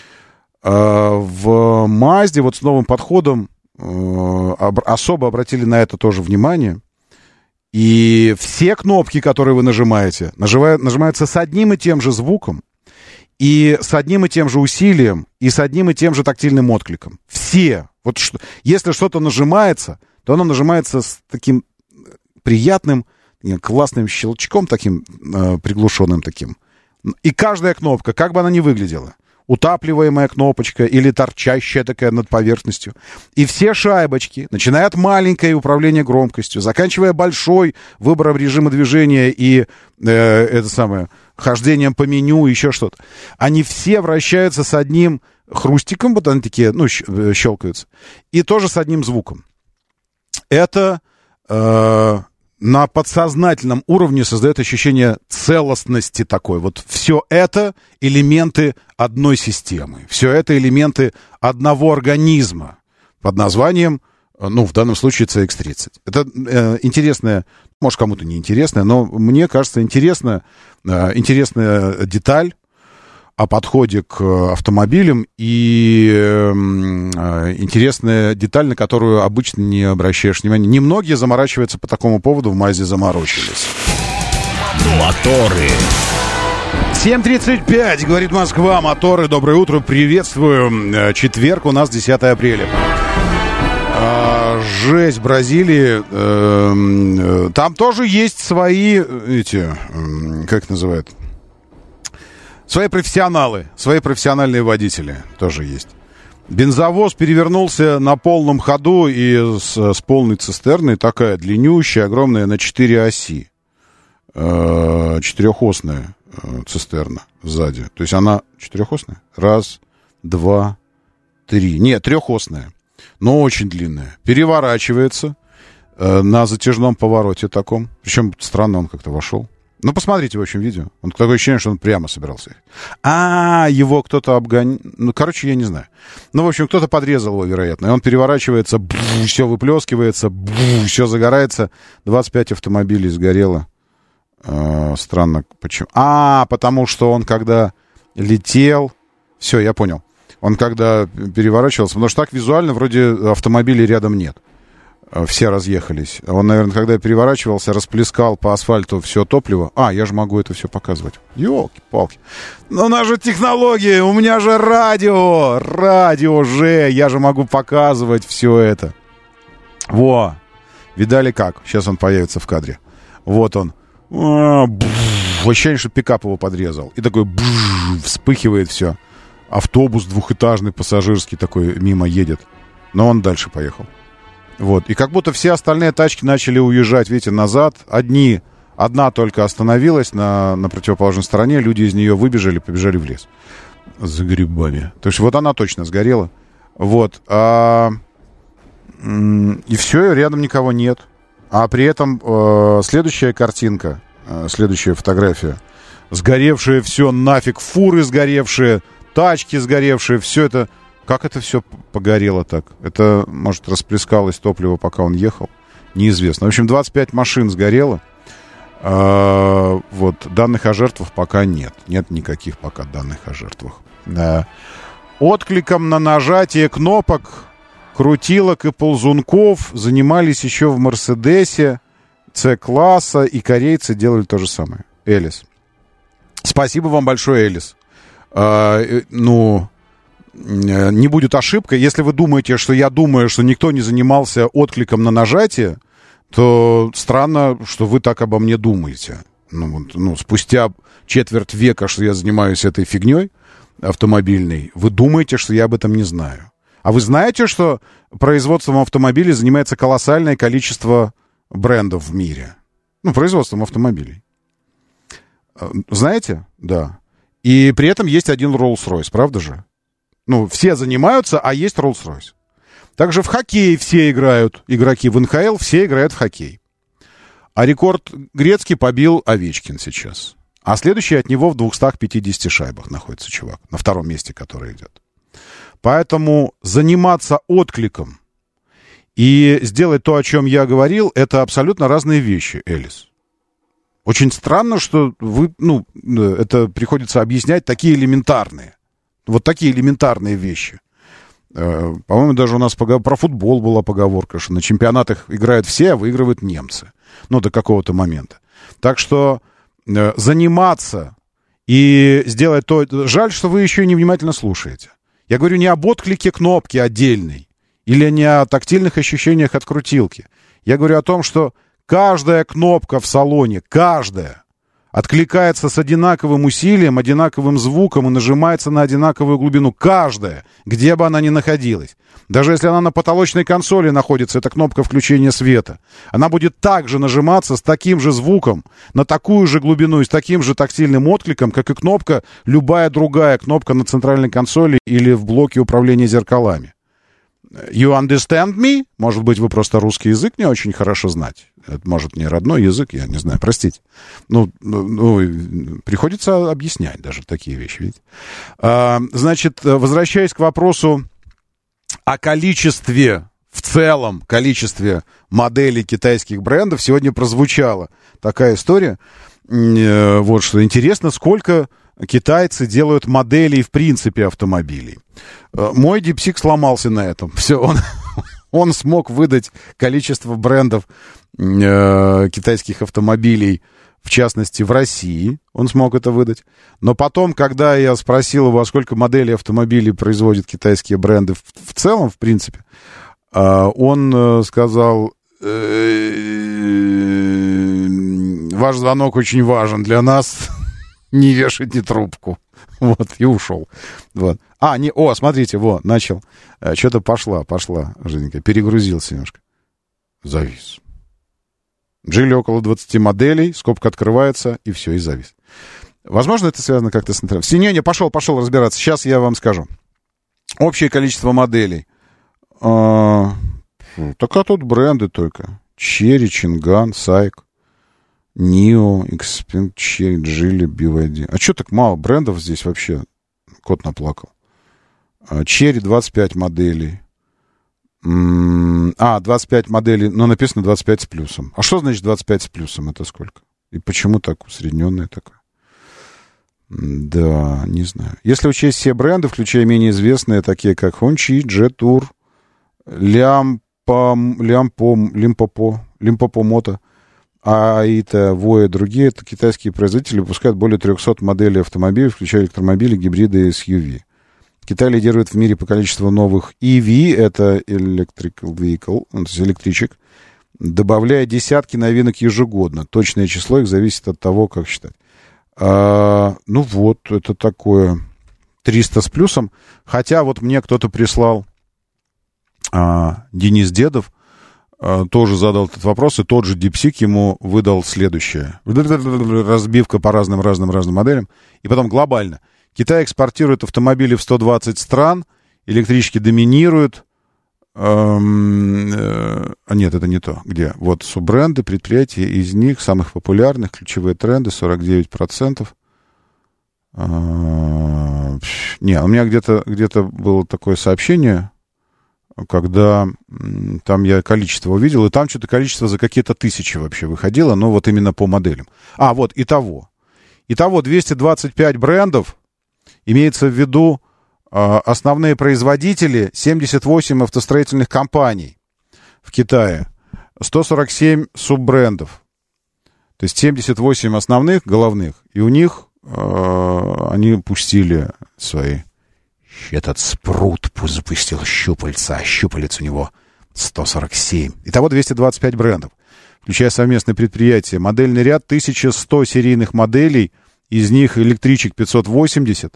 В Mazda вот с новым подходом особо обратили на это тоже внимание. И все кнопки, которые вы нажимаете, нажимаются с одним и тем же звуком, и с одним и тем же усилием, и с одним и тем же тактильным откликом. Все. Вот если что-то нажимается, то оно нажимается с таким приятным, классным щелчком, таким приглушенным таким. И каждая кнопка, как бы она ни выглядела, утапливаемая кнопочка или торчащая такая над поверхностью. И все шайбочки, начиная от маленькой управления громкостью, заканчивая большой выбором режима движения и хождением по меню, еще что-то, они все вращаются с одним хрустиком, вот они такие, ну, щелкаются, и тоже с одним звуком. Это на подсознательном уровне создает ощущение целостности такой. Вот все это элементы одной системы. Все это элементы одного организма под названием, ну, в данном случае CX-30. Это интересная, может, кому-то не интересная, но мне кажется, интересная деталь о подходе к автомобилям и интересная деталь, на которую обычно не обращаешь внимания. Немногие заморачиваются по такому поводу, в Мазе заморочились. Моторы. 7:35, говорит Москва, моторы. Доброе утро, приветствую. Четверг, у нас 10 апреля. Жесть, Бразилии. Там тоже есть свои, как это называют? Свои профессионалы, свои профессиональные водители тоже есть. Бензовоз перевернулся на полном ходу и с полной цистерной, такая длиннющая, огромная, на 4 оси. Четырехосная цистерна сзади. То есть она четырехосная? Раз, два, три. Нет, трехосная, но очень длинная. Переворачивается на затяжном повороте таком. Причем странно, он как-то вошел. Ну, посмотрите, в общем, видео. Он такое ощущение, что он прямо собирался. Его кто-то обгонял. Ну, короче, я не знаю. Ну, в общем, кто-то подрезал его, вероятно. И он переворачивается, все выплескивается, все загорается. 25 автомобилей сгорело. Странно, почему. Потому что он, когда летел... Все, я понял. Он, когда переворачивался... Потому что так визуально вроде автомобилей рядом нет. Все разъехались. Он, наверное, когда переворачивался, расплескал по асфальту все топливо. Я же могу это все показывать. Ёлки-палки. Но у нас же технологии, у меня же радио же. Я же могу показывать все это. Во. Видали как? Сейчас он появится в кадре. Вот он. Ощущение, что пикап его подрезал. И такой вспыхивает все. Автобус двухэтажный, пассажирский такой мимо едет. Но он дальше поехал. Вот. И как будто все остальные тачки начали уезжать, видите, назад. Одна только остановилась на противоположной стороне. Люди из нее выбежали, побежали в лес. За грибами. То есть вот она точно сгорела. Вот. И все, рядом никого нет. А при этом следующая картинка, следующая фотография. сгоревшее все нафиг, фуры сгоревшие, тачки сгоревшие, все это... Как это все погорело так? Это, может, расплескалось топливо, пока он ехал? Неизвестно. В общем, 25 машин сгорело. Вот, данных о жертвах пока нет. Нет никаких пока данных о жертвах. Откликом на нажатие кнопок, крутилок и ползунков занимались еще в Мерседесе С-класса, и корейцы делали то же самое. Элис. Спасибо вам большое, Элис. Не будет ошибкой. Если вы думаете, что я думаю, что никто не занимался откликом на нажатие, то странно, что вы так обо мне думаете. Спустя четверть века, что я занимаюсь этой фигней автомобильной, вы думаете, что я об этом не знаю. А вы знаете, что производством автомобилей занимается колоссальное количество брендов в мире? Производством автомобилей. Знаете? Да. И при этом есть один Rolls-Royce, правда же? Все занимаются, а есть Rolls-Royce. Также в хоккей все играют. Игроки в НХЛ все играют в хоккей. А рекорд Грецкий побил Овечкин сейчас. А следующий от него в 250 шайбах находится чувак. На втором месте, который идет. Поэтому заниматься откликом и сделать то, о чем я говорил, это абсолютно разные вещи, Элис. Очень странно, что вы, это приходится объяснять такие элементарные. Вот такие элементарные вещи. По-моему, даже у нас про футбол была поговорка, что на чемпионатах играют все, а выигрывают немцы. До какого-то момента. Так что заниматься и сделать то... Жаль, что вы еще и невнимательно слушаете. Я говорю не об отклике кнопки отдельной или не о тактильных ощущениях от крутилки. Я говорю о том, что каждая кнопка в салоне, каждая, откликается с одинаковым усилием, одинаковым звуком и нажимается на одинаковую глубину. Каждая, где бы она ни находилась. Даже если она на потолочной консоли находится, это кнопка включения света. Она будет также нажиматься с таким же звуком, на такую же глубину и с таким же тактильным откликом, как и кнопка, любая другая кнопка на центральной консоли или в блоке управления зеркалами. You understand me? Может быть, вы просто русский язык не очень хорошо знаете. Это, может, не родной язык, я не знаю, простите. Приходится объяснять даже такие вещи, видите. Значит, возвращаясь к вопросу о количестве, в целом количестве моделей китайских брендов, сегодня прозвучала такая история. Вот что интересно, сколько китайцы делают моделей в принципе автомобилей. Мой DeepSeek сломался на этом. Все, он смог выдать количество брендов китайских автомобилей, в частности, в России. Он смог это выдать. Но потом, когда я спросил его, а сколько моделей автомобилей производят китайские бренды в целом, в принципе, он сказал, ваш звонок очень важен для нас, не вешайте трубку. Вот, и ушел. Вот. Смотрите, начал. Что-то пошла, Жененька, перегрузился немножко. Завис. Жили около 20 моделей, скобка открывается, и все, и завис. Возможно, это связано как-то с интернетом. Не, пошел разбираться. Сейчас я вам скажу. Общее количество моделей. Так тут бренды только. Черри, Чинган, Сайк, Нио, Xpeng, Черри, Джили, BYD. А что так мало брендов здесь вообще? Кот наплакал. Черри 25 моделей. 25 моделей, но написано 25 с плюсом. А что значит 25 с плюсом? Это сколько? И почему так усредненное такое? Да, не знаю. Если учесть все бренды, включая менее известные, такие как Хончи, Джетур, Лимпопо Мото, Аита, Во и другие, то китайские производители выпускают более 300 моделей автомобилей, включая электромобили, гибриды и SUV. Китай лидирует в мире по количеству новых EV, это Electrical Vehicle, то есть электричек, добавляя десятки новинок ежегодно. Точное число их зависит от того, как считать. Это такое 300 с плюсом. Хотя вот мне кто-то прислал, Денис Дедов, тоже задал этот вопрос, и тот же DeepSeek ему выдал следующее. Разбивка по разным моделям. И потом глобально. Китай экспортирует автомобили в 120 стран, электрички доминируют. Нет, это не то. Где? Вот суббренды, предприятия, из них самых популярных, ключевые тренды, 49%. Не, у меня где-то было такое сообщение, когда там я количество увидел, и там что-то количество за какие-то тысячи вообще выходило, но вот именно по моделям. Вот, итого 225 брендов, имеется в виду основные производители, 78 автостроительных компаний в Китае, 147 суббрендов, то есть 78 основных, головных, и у них они пустили свои... Этот спрут запустил щупальца, а щупалец у него 147. Итого 225 брендов, включая совместные предприятия. Модельный ряд 1100 серийных моделей, из них электричек 580,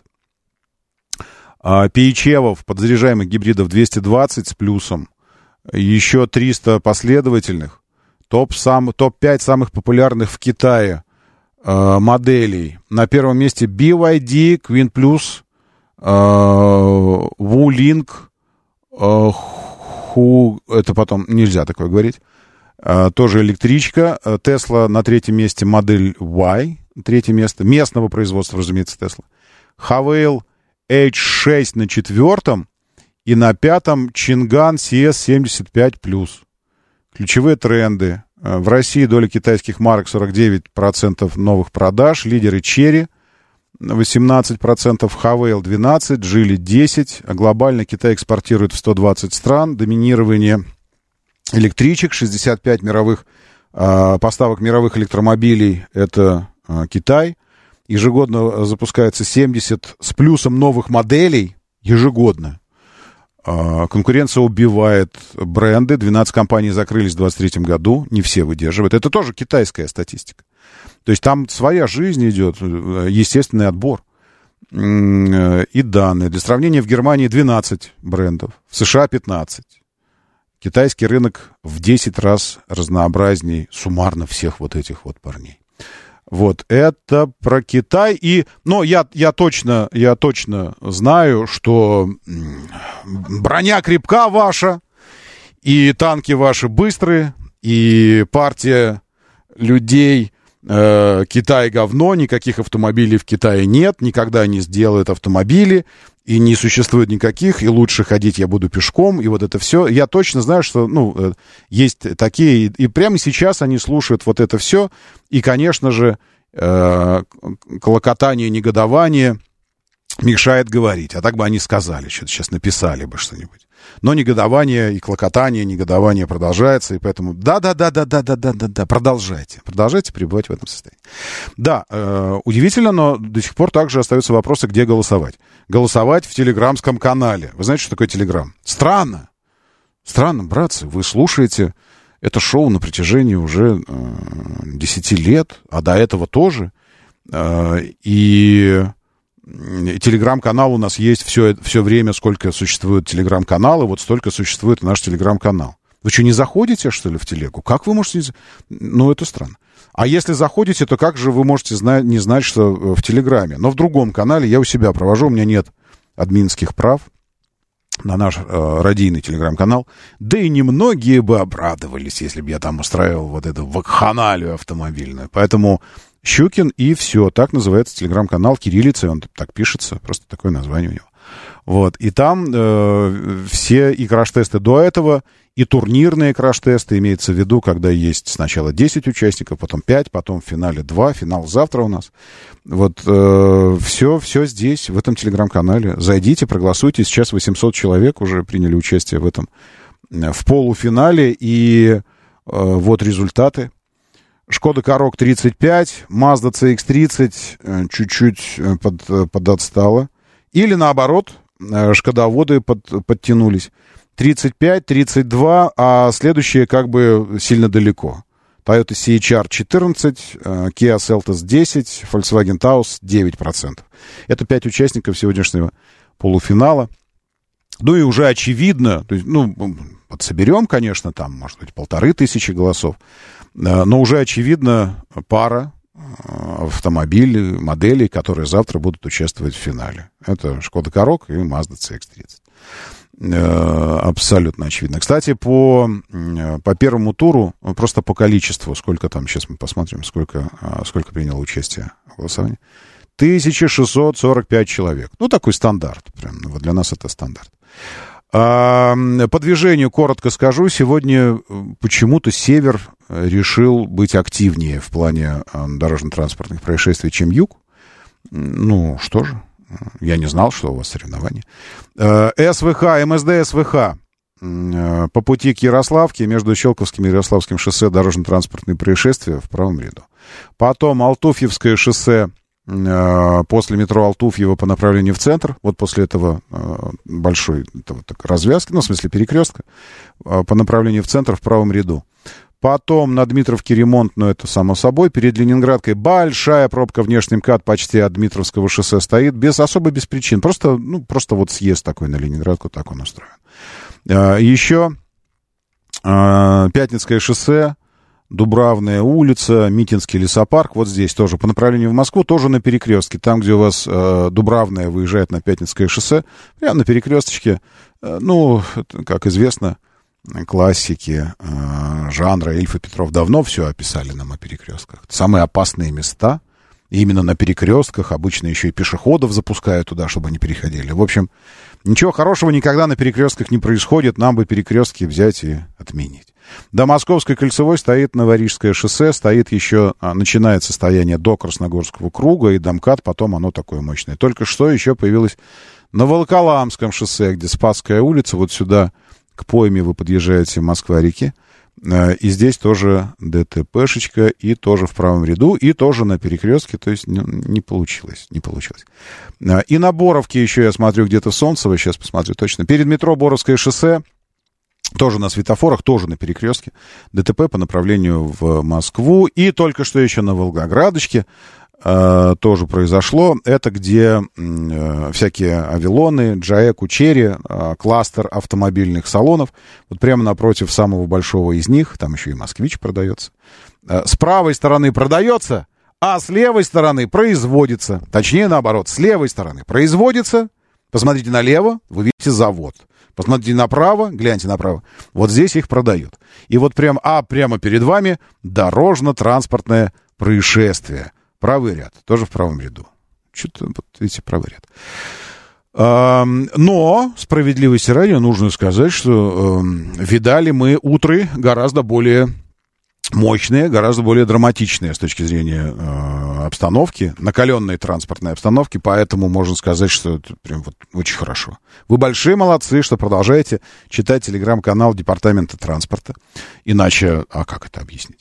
PHEV, подзаряжаемых гибридов 220 с плюсом, еще 300 последовательных, топ-5 самых популярных в Китае моделей. На первом месте BYD, Queen Plus, Wuling, это потом нельзя такое говорить, тоже электричка. Tesla на третьем месте, модель Y, третье место, местного производства, разумеется, Tesla. Havail H6 на четвертом, и на пятом Чинган CS75+. Ключевые тренды. В России доля китайских марок 49% новых продаж, лидеры Chery 18%, Havail 12%, Geely 10%, а глобально Китай экспортирует в 120 стран. Доминирование электричек, 65 поставок мировых электромобилей — это Китай. Ежегодно запускается 70 с плюсом новых моделей, ежегодно. Конкуренция убивает бренды, 12 компаний закрылись в 2023 году, не все выдерживают. Это тоже китайская статистика. То есть там своя жизнь идет, естественный отбор и данные. Для сравнения, в Германии 12 брендов, в США 15. Китайский рынок в 10 раз разнообразней суммарно всех вот этих вот парней. Вот, это про Китай. Но я точно знаю, что броня крепка ваша, и танки ваши быстрые, и партия людей Китай говно, никаких автомобилей в Китае нет, никогда не сделают автомобили, и не существует никаких, и лучше ходить я буду пешком, и вот это все. Я точно знаю, что, есть такие, и прямо сейчас они слушают вот это все, и, конечно же, клокотание, негодование мешает говорить, а так бы они сказали, что-то сейчас написали бы что-нибудь. Но негодование и клокотание, негодование продолжается, и поэтому продолжайте пребывать в этом состоянии. Да, удивительно, но до сих пор также остаются вопросы, где голосовать. Голосовать в телеграмском канале. Вы знаете, что такое телеграм? Странно, братцы, вы слушаете это шоу на протяжении уже 10 лет, а до этого тоже, и телеграм-канал у нас есть все время, сколько существует телеграм-каналы, вот столько существует наш телеграм-канал. Вы что, не заходите, что ли, в телегу? Как вы можете... это странно. А если заходите, то как же вы можете не знать, что в телеграме? Но в другом канале я у себя провожу, у меня нет админских прав на наш радийный телеграм-канал. Да и немногие бы обрадовались, если бы я там устраивал вот эту вакханалию автомобильную. Поэтому... Щукин и все. Так называется телеграм-канал кириллицей, он так пишется, просто такое название у него. Вот. И там все и краш-тесты до этого, и турнирные краш-тесты, имеется в виду, когда есть сначала 10 участников, потом 5, потом в финале 2, финал завтра у нас. Вот все здесь, в этом телеграм-канале. Зайдите, проголосуйте. Сейчас 800 человек уже приняли участие в этом, в полуфинале, и вот результаты. Шкода Корок 35, Mazda CX-30 чуть-чуть подотстала. Или наоборот, шкодоводы подтянулись. 35, 32, а следующие как бы сильно далеко. Toyota CHR 14, Kia Seltos 10, Volkswagen Taos 9%. Это 5 участников сегодняшнего полуфинала. Ну и уже очевидно, то есть, подсоберем, конечно, там, может быть, 1500 голосов. Но уже очевидно пара автомобилей, моделей, которые завтра будут участвовать в финале. Это Шкода Корок и Mazda CX-30. Абсолютно очевидно. Кстати, по первому туру, просто по количеству, сколько там, сейчас мы посмотрим, сколько приняло участие в голосовании. 1645 человек. Ну, такой стандарт. Прям, вот для нас это стандарт. По движению коротко скажу. Сегодня почему-то север решил быть активнее в плане дорожно-транспортных происшествий, чем юг. Ну, что же. Я не знал, что у вас соревнования. СВХ, МСД СВХ. По пути к Ярославке между Щелковским и Ярославским шоссе дорожно-транспортные происшествия в правом ряду. Потом Алтуфьевское шоссе после метро Алтуфьево по направлению в центр. Вот после этого большой развязки, ну, в смысле перекрестка, по направлению в центр в правом ряду. Потом на Дмитровке ремонт, но это само собой. Перед Ленинградкой большая пробка внешний МКАД почти от Дмитровского шоссе стоит. Без причин. Просто вот съезд такой на Ленинградку, так он устроен. Еще Пятницкое шоссе, Дубравная улица, Митинский лесопарк. Вот здесь тоже по направлению в Москву, тоже на перекрестке. Там, где у вас Дубравная выезжает на Пятницкое шоссе, прямо на перекресточке. Ну, как известно, классики жанра Ильф и Петров давно все описали нам о перекрестках. Самые опасные места. И именно на перекрестках обычно еще и пешеходов запускают туда, чтобы они переходили. В общем, ничего хорошего никогда на перекрестках не происходит. Нам бы перекрестки взять и отменить. До Московской кольцевой стоит Новорижское шоссе. Стоит еще, начинает состояние до Красногорского круга и до МКАД. Потом оно такое мощное. Только что еще появилось на Волоколамском шоссе, где Спасская улица. Вот сюда к пойме вы подъезжаете Москва-реки. И здесь тоже ДТПшечка, и тоже в правом ряду, и тоже на перекрестке, то есть не получилось. И на Боровке еще, я смотрю, где-то Солнцево, сейчас посмотрю точно. Перед метро Боровское шоссе, тоже на светофорах, тоже на перекрестке. ДТП по направлению в Москву, и только что еще на Волгоградочке тоже произошло. Это где всякие Авилоны, Джаэку, Черри, кластер автомобильных салонов. Вот прямо напротив самого большого из них, там еще и Москвич продается. С правой стороны продается, а с левой стороны производится. Точнее, наоборот, с левой стороны производится. Посмотрите налево, вы видите завод. Посмотрите направо, гляньте направо. Вот здесь их продают. И вот прямо перед вами дорожно-транспортное происшествие. Правый ряд, тоже в правом ряду. Что-то, вот видите, правый ряд. Но, справедливости ради, нужно сказать, что видали мы утры гораздо более мощные, гораздо более драматичные с точки зрения обстановки, накаленной транспортной обстановки, поэтому можно сказать, что это прям вот очень хорошо. Вы большие молодцы, что продолжаете читать телеграм-канал Департамента транспорта. Иначе, как это объяснить?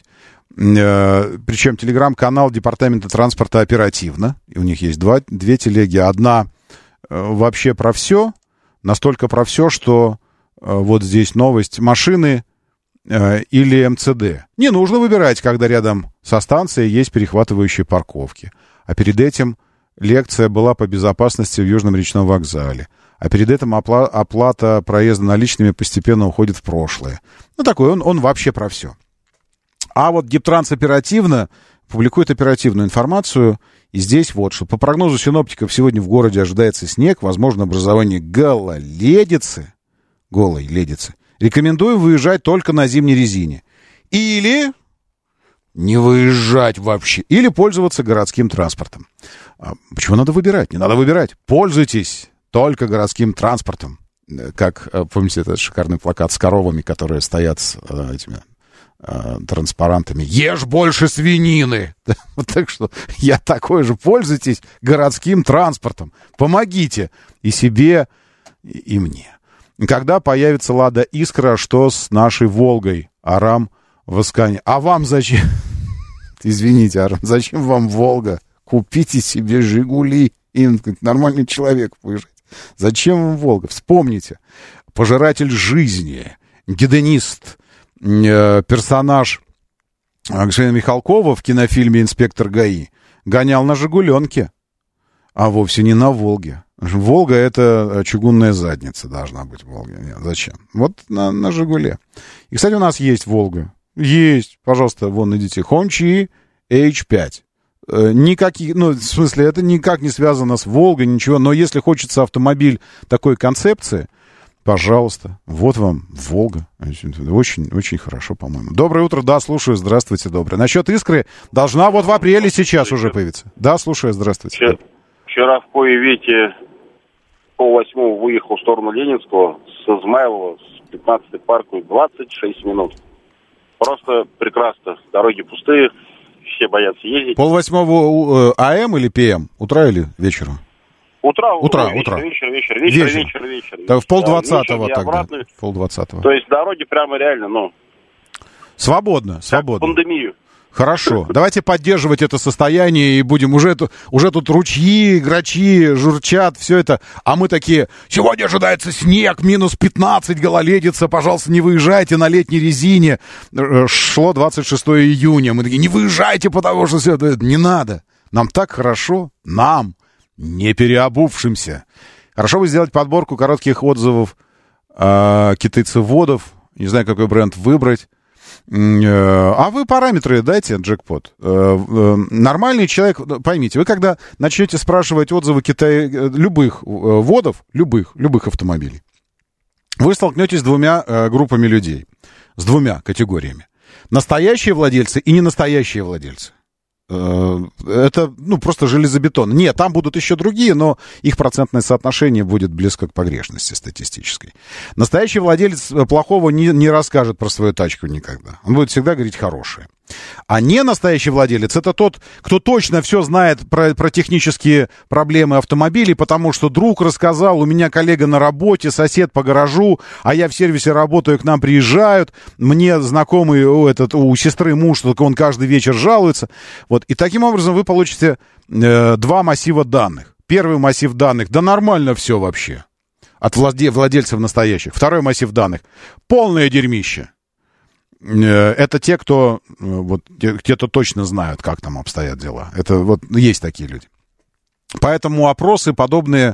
Причем телеграм-канал Департамента транспорта оперативно. И у них есть две телеги. Одна вообще про все. Настолько про все, что вот здесь новость. Машины или МЦД. Не нужно выбирать, когда рядом со станцией есть перехватывающие парковки. А перед этим лекция была по безопасности в Южном речном вокзале. А перед этим оплата проезда наличными постепенно уходит в прошлое. Ну, такой он вообще про все. А вот Дептранс оперативно публикует оперативную информацию. И здесь вот что. По прогнозу синоптиков сегодня в городе ожидается снег, возможно образование гололедицы. Голой ледицы. Рекомендую выезжать только на зимней резине. Или не выезжать вообще. Или пользоваться городским транспортом. Почему надо выбирать? Не надо выбирать. Пользуйтесь только городским транспортом. Как, помните, этот шикарный плакат с коровами, которые стоят с этими транспарантами. Ешь больше свинины. Так что я такой же. Пользуйтесь городским транспортом. Помогите и себе, и мне. Когда появится Лада Искра, что с нашей Волгой? Арам Воскане. А вам зачем? Извините, Арам, зачем вам Волга? Купите себе Жигули. И нормальный человек выезжать. Зачем вам Волга? Вспомните. Пожиратель жизни, гедонист, персонаж Ксения Михалкова в кинофильме «Инспектор ГАИ» гонял на «Жигуленке», а вовсе не на «Волге». «Волга» — это чугунная задница должна быть в «Волге». Нет, зачем? Вот на «Жигуле». И, кстати, у нас есть «Волга». Есть. Пожалуйста, вон идите. Хончи H5. Никаких, ну, в смысле, это никак не связано с «Волгой», ничего. Но если хочется автомобиль такой концепции, Пожалуйста. Вот вам Волга. Очень, очень хорошо, по-моему. Доброе утро. Да, слушаю. Здравствуйте, доброе. Насчет «Искры» должна вот в апреле сейчас уже появиться. Да, слушаю. Здравствуйте. Вчера в Кои-Веке 7:30 выехал в сторону Ленинского с Измайлова, с 15-й парку, 26 минут. Просто прекрасно. Дороги пустые, все боятся ездить. 7:30 АМ или ПМ? Утра или вечером? Утро. Вечер. Так в 9:30 тогда. 9:30. То есть дороги прямо реально, свободно. Пандемию. Хорошо. Давайте поддерживать это состояние и будем уже тут ручьи, грачи, журчат, все это. А мы такие: сегодня ожидается снег, -15, гололедица, пожалуйста, не выезжайте на летней резине. Шло 26 июня. Мы такие: не выезжайте, потому что все это не надо. Нам так хорошо, нам, не переобувшимся. Хорошо бы сделать подборку коротких отзывов китайцеводов. Не знаю, какой бренд выбрать. А вы параметры дайте, джекпот. Нормальный человек, поймите, вы когда начнете спрашивать отзывы любых водов, любых автомобилей, вы столкнетесь с двумя группами людей, с двумя категориями. Настоящие владельцы и ненастоящие владельцы. Это, просто железобетон. Нет, там будут еще другие, но их процентное соотношение будет близко к погрешности статистической. Настоящий владелец плохого не расскажет про свою тачку никогда. Он будет всегда говорить хорошее. А не настоящий владелец — это тот, кто точно все знает про технические проблемы автомобилей, потому что друг рассказал, у меня коллега на работе, сосед по гаражу, а я в сервисе работаю, к нам приезжают, мне знакомый у сестры муж, только он каждый вечер жалуется. Вот. И таким образом вы получите два массива данных. Первый массив данных: да нормально все вообще, от владельцев настоящих. Второй массив данных: полное дерьмище. Это те, кто где-то точно знают, как там обстоят дела. Это есть такие люди. Поэтому опросы подобные,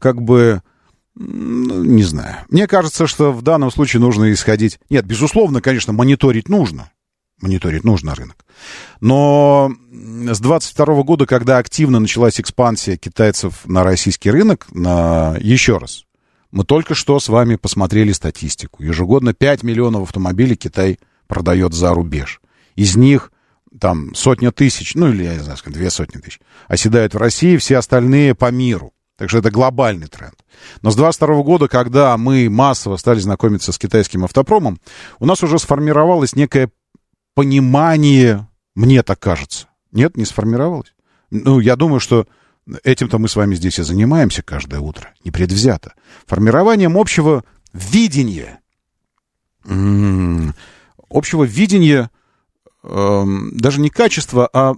не знаю. Мне кажется, что в данном случае нужно исходить... Нет, безусловно, конечно, мониторить нужно. Мониторить нужно рынок. Но с 22 года, когда активно началась экспансия китайцев на российский рынок, еще раз, мы только что с вами посмотрели статистику. Ежегодно 5 миллионов автомобилей Китай продает за рубеж. Из них там 100 тысяч, или, я не знаю, 200 тысяч, оседают в России, все остальные по миру. Так что это глобальный тренд. Но с 22 года, когда мы массово стали знакомиться с китайским автопромом, у нас уже сформировалось некое понимание, мне так кажется. Нет, не сформировалось? Я думаю, что этим-то мы с вами здесь и занимаемся каждое утро, непредвзято. Формированием общего видения. Общего видения, даже не качества, а...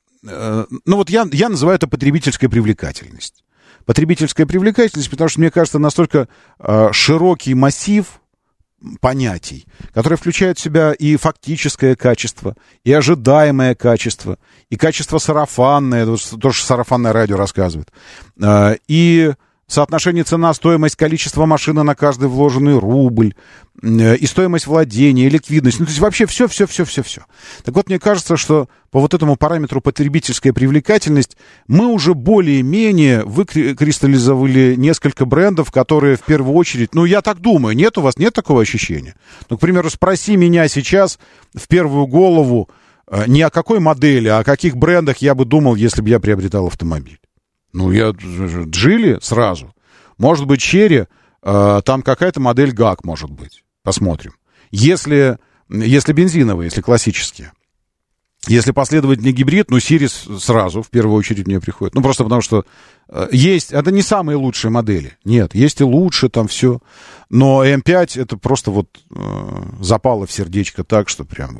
я называю это потребительская привлекательность. Потребительская привлекательность, потому что, мне кажется, настолько широкий массив понятий, которые включают в себя и фактическое качество, и ожидаемое качество, и качество сарафанное, то, что сарафанное радио рассказывает, и соотношение цена-стоимость, количество машины на каждый вложенный рубль, и стоимость владения, и ликвидность. То есть вообще все. Так вот, мне кажется, что по этому параметру потребительская привлекательность мы уже более-менее выкристаллизовали несколько брендов, которые в первую очередь... я так думаю, нет у вас, нет такого ощущения? К примеру, спроси меня сейчас в первую голову не о какой модели, а о каких брендах я бы думал, если бы я приобретал автомобиль. Джили сразу. Может быть, Черри, там какая-то модель ГАК может быть. Посмотрим. Если бензиновые, если классические. Если последовательный гибрид, Сирис сразу в первую очередь мне приходит. Просто потому что есть, это не самые лучшие модели. Нет, есть и лучше, там все. Но М5 это просто запало в сердечко так, что прям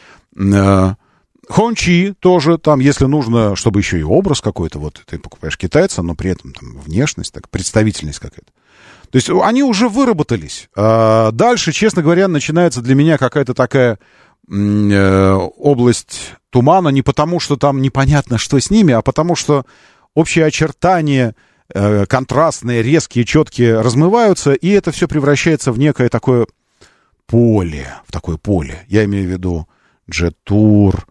Хончи тоже, там, если нужно, чтобы еще и образ какой-то, ты покупаешь китайца, но при этом там внешность, представительность какая-то. То есть они уже выработались. А дальше, честно говоря, начинается для меня какая-то такая область тумана, не потому что там непонятно, что с ними, а потому что общие очертания контрастные, резкие, четкие размываются, и это все превращается в некое такое поле, Я имею в виду Джет-Тур,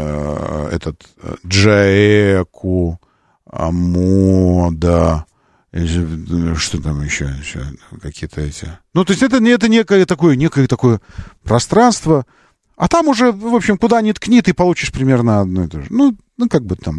Джаэку, Мода, Что там еще какие-то эти... Ну, то есть это некое такое пространство, а там уже, в общем, куда ни ткни, ты получишь примерно одно и то же. Ну, как бы там...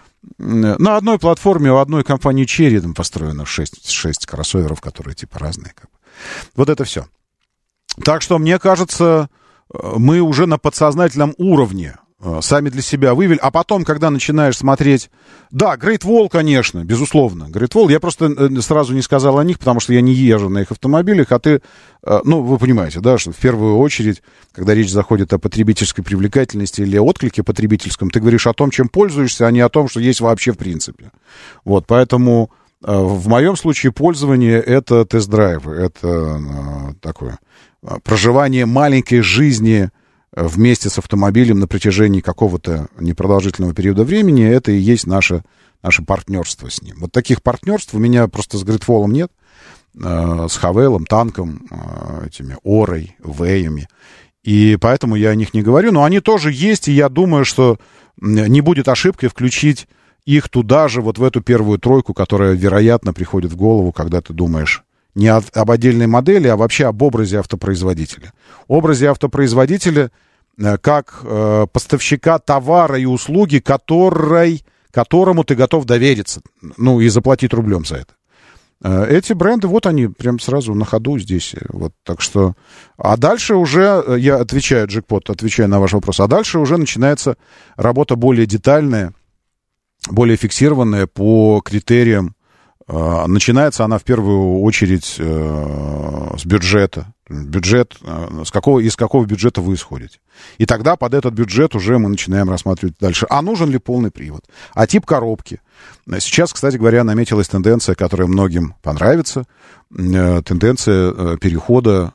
На одной платформе у одной компании Chery там построено 6 кроссоверов, которые типа разные. Как бы. Вот это все. Так что, мне кажется, мы уже на подсознательном уровне сами для себя вывели. А потом, когда начинаешь смотреть... Да, Great Wall, конечно, безусловно. Great Wall, я просто сразу не сказал о них, потому что я не езжу на их автомобилях, а ты... Ну, вы понимаете, да, что в первую очередь, когда речь заходит о потребительской привлекательности или отклике потребительском, ты говоришь о том, чем пользуешься, а не о том, что есть вообще в принципе. Вот, поэтому в моем случае пользование — это тест-драйвы, это такое проживание маленькой жизни вместе с автомобилем на протяжении какого-то непродолжительного периода времени. Это и есть наше партнерство с ним. Вот таких партнерств у меня просто с Great Wall'ом нет, с Хавейлом, Танком, этими Орой, Вэями. И поэтому я о них не говорю. Но они тоже есть, и я думаю, что не будет ошибкой включить их туда же, вот в эту первую тройку, которая, вероятно, приходит в голову, когда ты думаешь не об отдельной модели, а вообще об образе автопроизводителя. Образе автопроизводителя как поставщика товара и услуги, которому ты готов довериться, ну, и заплатить рублем за это. Эти бренды, вот они прям сразу на ходу здесь. Вот, так что... А дальше уже, я отвечаю, Джекпот, отвечаю на ваш вопрос, а дальше уже начинается работа более детальная, более фиксированная по критериям. Начинается она в первую очередь с бюджета. Из какого бюджета вы исходите. И тогда под этот бюджет уже мы начинаем рассматривать дальше. А нужен ли полный привод? А тип коробки? Сейчас, кстати говоря, наметилась тенденция, которая многим понравится. Тенденция перевода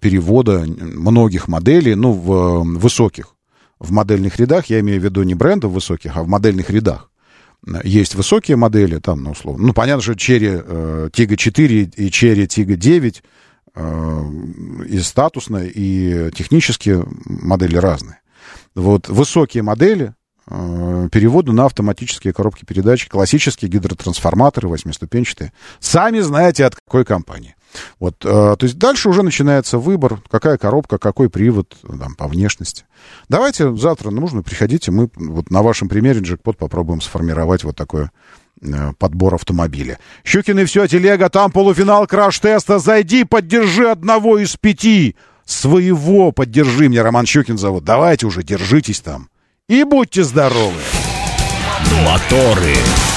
многих моделей, ну, в высоких, в модельных рядах. Я имею в виду не брендов высоких, а в модельных рядах. Есть высокие модели, там, ну, условно. Ну, понятно, что Chery Tiggo 4 и Chery Tiggo 9 и статусно, и технически модели разные. Вот высокие модели переводу на автоматические коробки передач, классические гидротрансформаторы 8-ступенчатые. Сами знаете, от какой компании. Вот, то есть дальше уже начинается выбор, какая коробка, какой привод там, по внешности. Давайте завтра, нужно, приходите, мы вот на вашем примере, Джекпот, попробуем сформировать вот такой подбор автомобиля. Щукин и все, телега, там полуфинал краш-теста, зайди, поддержи одного из 5, своего поддержи, меня Роман Щукин зовут, давайте уже, держитесь там и будьте здоровы. Моторы.